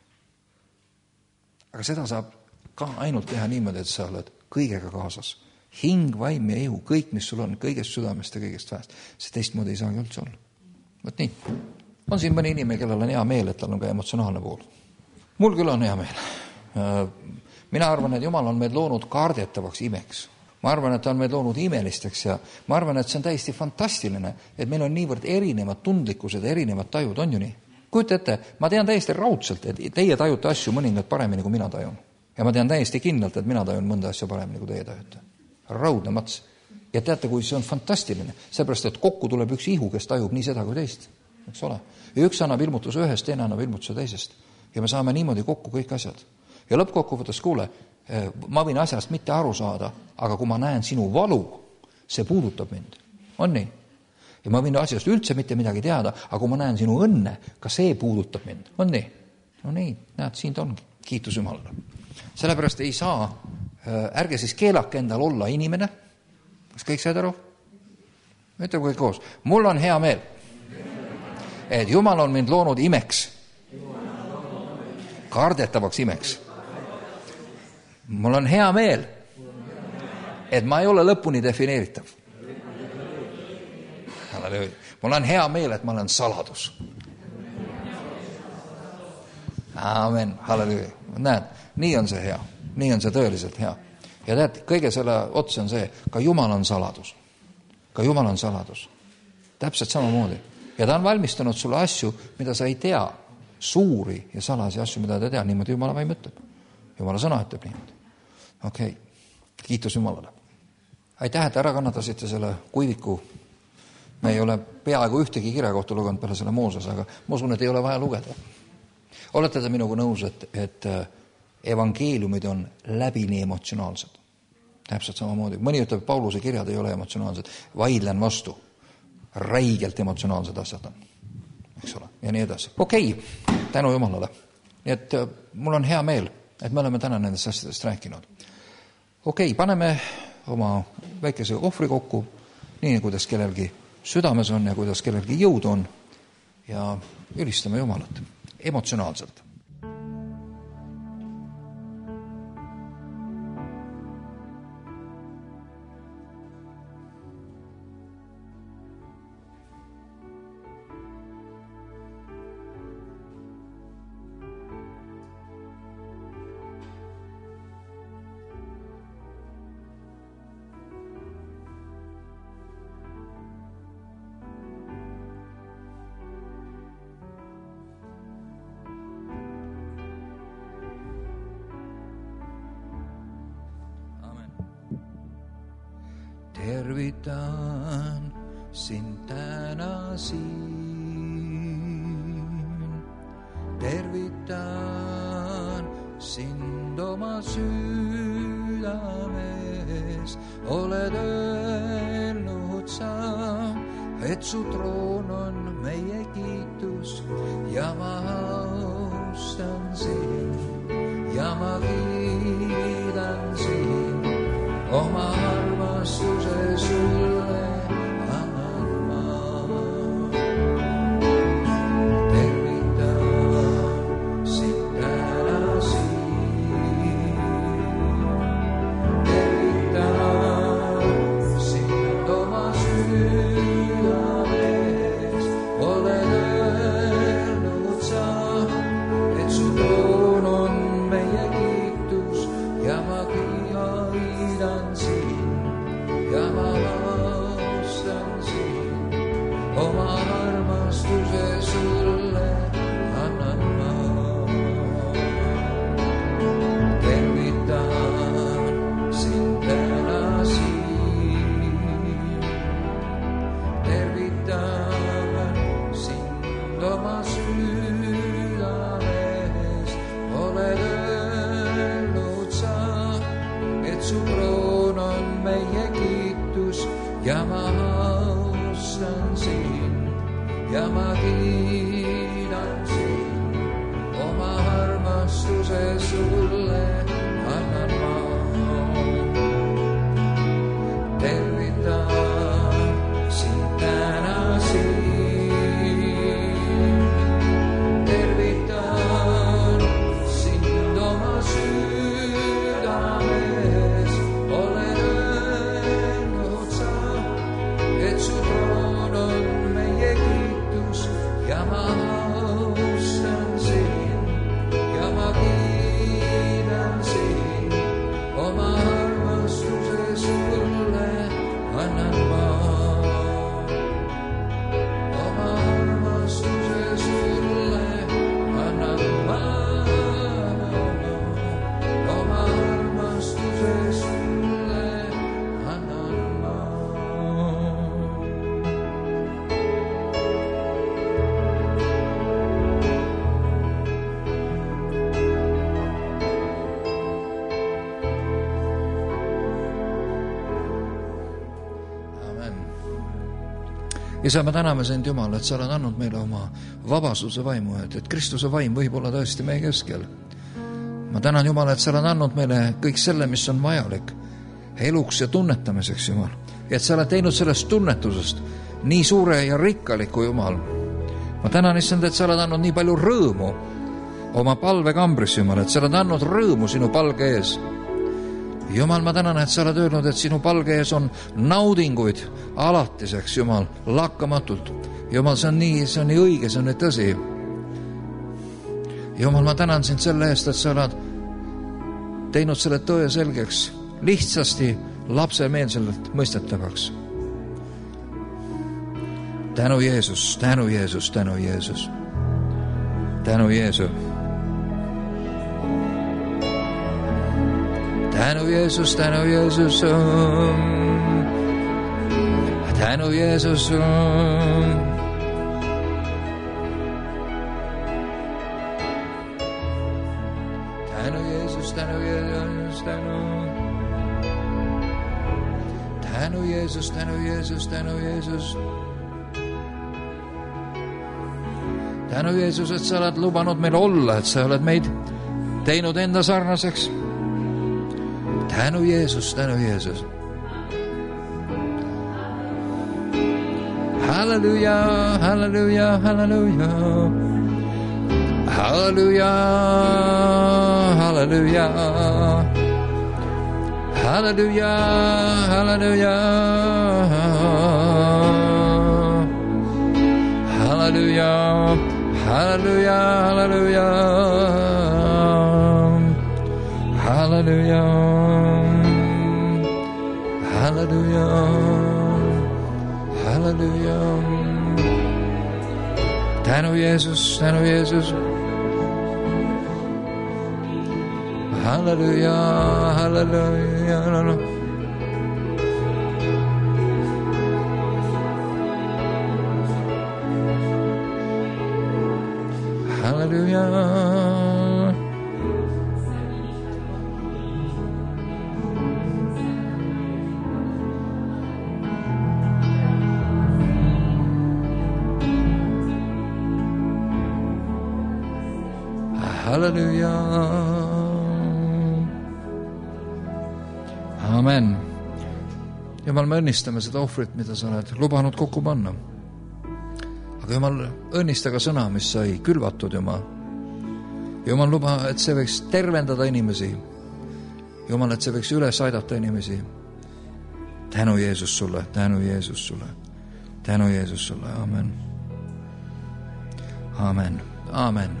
Aga seda saab ka ainult teha niimoodi, et sa oled kõigega kaasas. Hing, vaim ja ihu, kõik, mis sul on, kõigest südamest ja kõigest väest. See teistmoodi ei saagi üldse olla. Võt nii. On siin mõni inimene, kellel on hea meel, et tal on ka emotsionaalne pool. Mul küll on hea meel. Mina arvan, et Jumal on meid loonud kaardetavaks imeks. Ma arvan, et ta on meid loonud imelisteks ja ma arvan, et see on täiesti fantastiline, et meil on niivõrd erinevad tundlikkused ja erinevad tajud, on ju nii? Kujuta ette, ma tean täiesti raudselt, et teie tajute asju mõningad paremini, kui mina tajun. Ja ma tean täiesti kindlalt, et mina tajun mõnda asja paremini, kui teie tajute. Raudne mats. Ja teate, kui see on fantastiline, seepärast, et kokku tuleb üks ihu, kes tajub nii seda kui teist. Eks ole? Ja üks annab ilmutuse ühest, teine annab ilmutuse teisest. Ja me saame niimoodi kokku kõik asjad. Ja lõppkokkuvõttes, kuule, ma võin asjast mitte aru saada, aga kui ma näen sinu valu, see puudutab mind. On nii? Ja ma võin asjast üldse mitte midagi teada, aga kui ma näen sinu õnne, ka see puudutab mind. On nii? No nii, näed, siin ta ongi. Kiitus Jumalale. Sellepärast ei saa, ärge siis keelake endal olla inimene. Kas kõik said aru? Ütleb kõik koos. Mul on hea meel, et Jumal on mind loonud imeks. Kaardetavaks imeks. Mul on hea meel, et ma ei ole lõpuni defineeritav. Mul on hea meel, et ma olen saladus. Aamen, halleluja. Näed, nii on see hea. Nii on see tõeliselt hea. Ja tead, kõige selle otsa on see, ka Jumal on saladus. Ka Jumal on saladus. Täpselt samamoodi. Ja ta on valmistanud sulle asju, mida sa ei tea. Suuri ja salasi asju, mida ta tea. Niimoodi Jumala vaim ütleb. Jumala sõna ütleb niimoodi. Okei, okay. Kiitus Jumalale. Aitäh, et ära kannatasite selle kuiviku. Me ei ole peaaegu ühtegi kirja kohta lugenud peale selle Mooses, aga ma usun, et ei ole vaja lugeda. Olete te minuga nõus, et, et evangeeliumid on läbini emotsionaalsed. Täpselt samamoodi. Mõni ütleb, et Pauluse kirjad ei ole emotsionaalsed. Vaidlen vastu. Räigelt emotsionaalsed asjad on. Eks ole? Ja nii edasi. Okei, okay. Tänu Jumalale. Nii et mul on hea meel, et me oleme täna nendest asjadest rääkinud. Okei, okay, paneme oma väikese ohvri kokku, nii kuidas kellelgi südames on ja kuidas kellelgi jõud on ja ülistame Jumalat emotsionaalselt. tervitan sind täna siin. Tervitan sind oma südames, oled öelnud sa, et su troon on meie kiitus ja ma austan sind ja ma kiidan sind, oma armastuse sulle annan ma. Tervitan sind täna siin, tervitan sind oma südames, oled öelnud sa, et su troon on meie kiitus ja ma kiidan sind ja ma austan sind, oma armastuse sulle annan ma. Tervitan sind täna siin, tervitan sind oma südames, oled öelnud sa, et su troon on meie kiitus ja ma austan sind ja ma kiidan sind, oma armastuse sulle annan ma. Tervitan sind täna siin, tervitan sind oma südames, oled öelnud sa, et su troon on meie kiitus ja ma austan sind ja ma kiidan sind, oma armastuse sulle annan ma. Oma armastuse sulle annan ma. Oma armastuse sulle annan ma. Amen. Isa, me täname sind, Jumal, et sa oled andnud meile oma vabasuse vaimu, et, et Kristuse vaim võib olla tõesti meie keskel. Ma tänan, Jumal, et sa oled andnud meile kõik selle, mis on vajalik eluks ja tunnetamiseks, Jumal. Et sa oled teinud sellest tunnetusest nii suure ja rikkaliku, Jumal. Ma tänan, issand, et sa oled andnud nii palju rõõmu oma palvekambris, Jumal, et sa oled andnud rõõmu sinu palge ees. Jumal, ma tänan, et sa oled öelnud, et sinu palge ees on naudinguid alatiseks, Jumal, lakkamatult. Jumal, see on nii, see on nii õige, see on nii tõsi. Jumal, ma tänan sind selle eest, et sa oled teinud selle tõe selgeks, lihtsasti lapsemeelselt mõistetavaks. Tänu Jeesus, tänu Jeesus, tänu Jeesus, tänu Jeesus. Tänu Jeesus, tänu Jeesus, tänu Jeesus. Tänu Jeesus, tänu Jeesus, tänu. Tänu Jeesus, tänu Jeesus, tänu Jeesus. Tänu Jeesus, et sa oled lubanud meil olla, et sa oled meid teinud enda sarnaseks. Tänu Jeesus, tänu Jeesus. Halleluja, halleluja, halleluja. Halleluja, halleluja. Halleluja, halleluja. Halleluja, halleluja, halleluja. Halleluja. Halleluja. Halleluja. Tänu Jeesus, tänu Jeesus. Halleluja, halleluja. halleluuja. Halleluuja. Amen. Jumal, me õnnistame seda ohvrit, mida sa oled lubanud kokku panna. Aga Jumal, õnnista ka sõna, mis sai külvatud, Jumal. Jumal, luba, et see võiks tervendada inimesi. Jumal, et see võiks üles aidata inimesi. Tänu Jeesus sulle, tänu Jeesus sulle, tänu Jeesus sulle. Amen. Amen. Amen.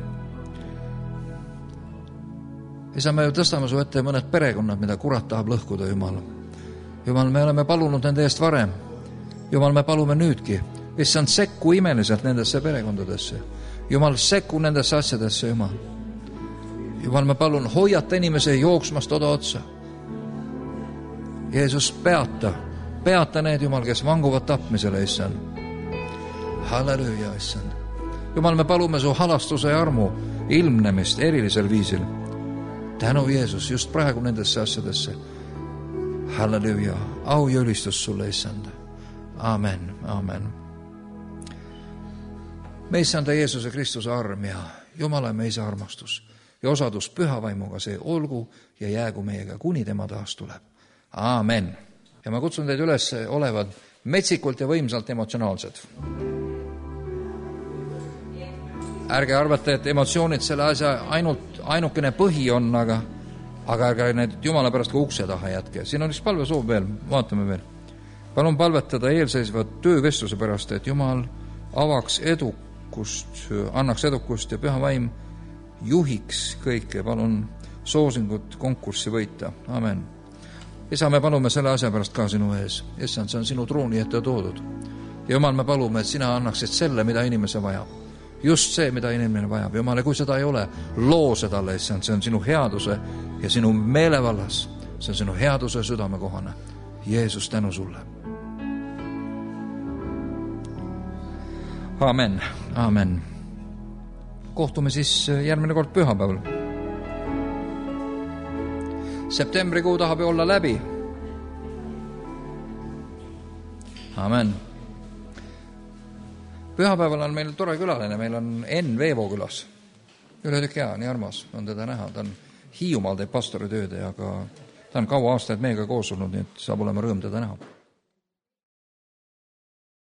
Isa, me tõstame su ette mõned perekonnad, mida kurat tahab lõhkuda, Jumal. Jumal, me oleme palunud nende eest varem. Jumal, me palume nüüdki. Issand, sekku imeliselt nendesse perekondadesse. Jumal, sekku nendesse asjadesse, Jumal. Jumal, me palun, hoiata inimese jooksmast oda otsa. Jeesus, peata. Peata need, Jumal, kes vanguvad tapmisele, Issand. Halleluuja, Issand. Jumal, me palume su halastuse ja armu ilmnemist erilisel viisil. Tänu Jeesus just praegu nendesse asjadesse. Halleluuja. Au ja ülistus sulle, Issand. Amen, amen. Me Issanda Jeesuse Kristuse arm ja Jumala me Isa armastus ja osadus püha vaimuga see olgu ja jäägu meiega, kuni tema taas tuleb. Amen. Ja ma kutsun teid üles olevad metsikult ja võimsalt emotsionaalsed. Ärge arvate, et emotsioonid selle asja ainult, ainukene põhi on, aga, aga ärge need Jumala pärast ka ukse taha jätke. Siin on üks palvesoov veel, vaatame veel. Palun palvetada eelseisvat töövestluse pärast, et Jumal avaks edukust, annaks edukust ja püha vaim juhiks kõike. Palun soosingut konkurssi võita. Amen. Isa, me palume selle asja pärast ka sinu ees. Issand, see on sinu trooni ette toodud. Ja Jumal, me palume, et sina annaksid selle, mida inimese vajab. Just see, mida inimene vajab. Jumal, kui seda ei ole, loo seda, Issand, see on sinu headuse ja sinu meelevallas. See on sinu headuse südamekohane. Jeesus, tänu sulle. Amen, amen. Kohtume siis järgmine kord pühapäeval. Septembrikuu tahab ju olla läbi. Amen. Pühapäeval on meil tore külaline, meil on Enn Veevo külas. Üle tükk hea, nii armas on teda näha. Ta on Hiiumaal teeb pastori tööd, aga ta on kaua aastaid meiega koos olnud, nii et saab olema rõõm teda näha.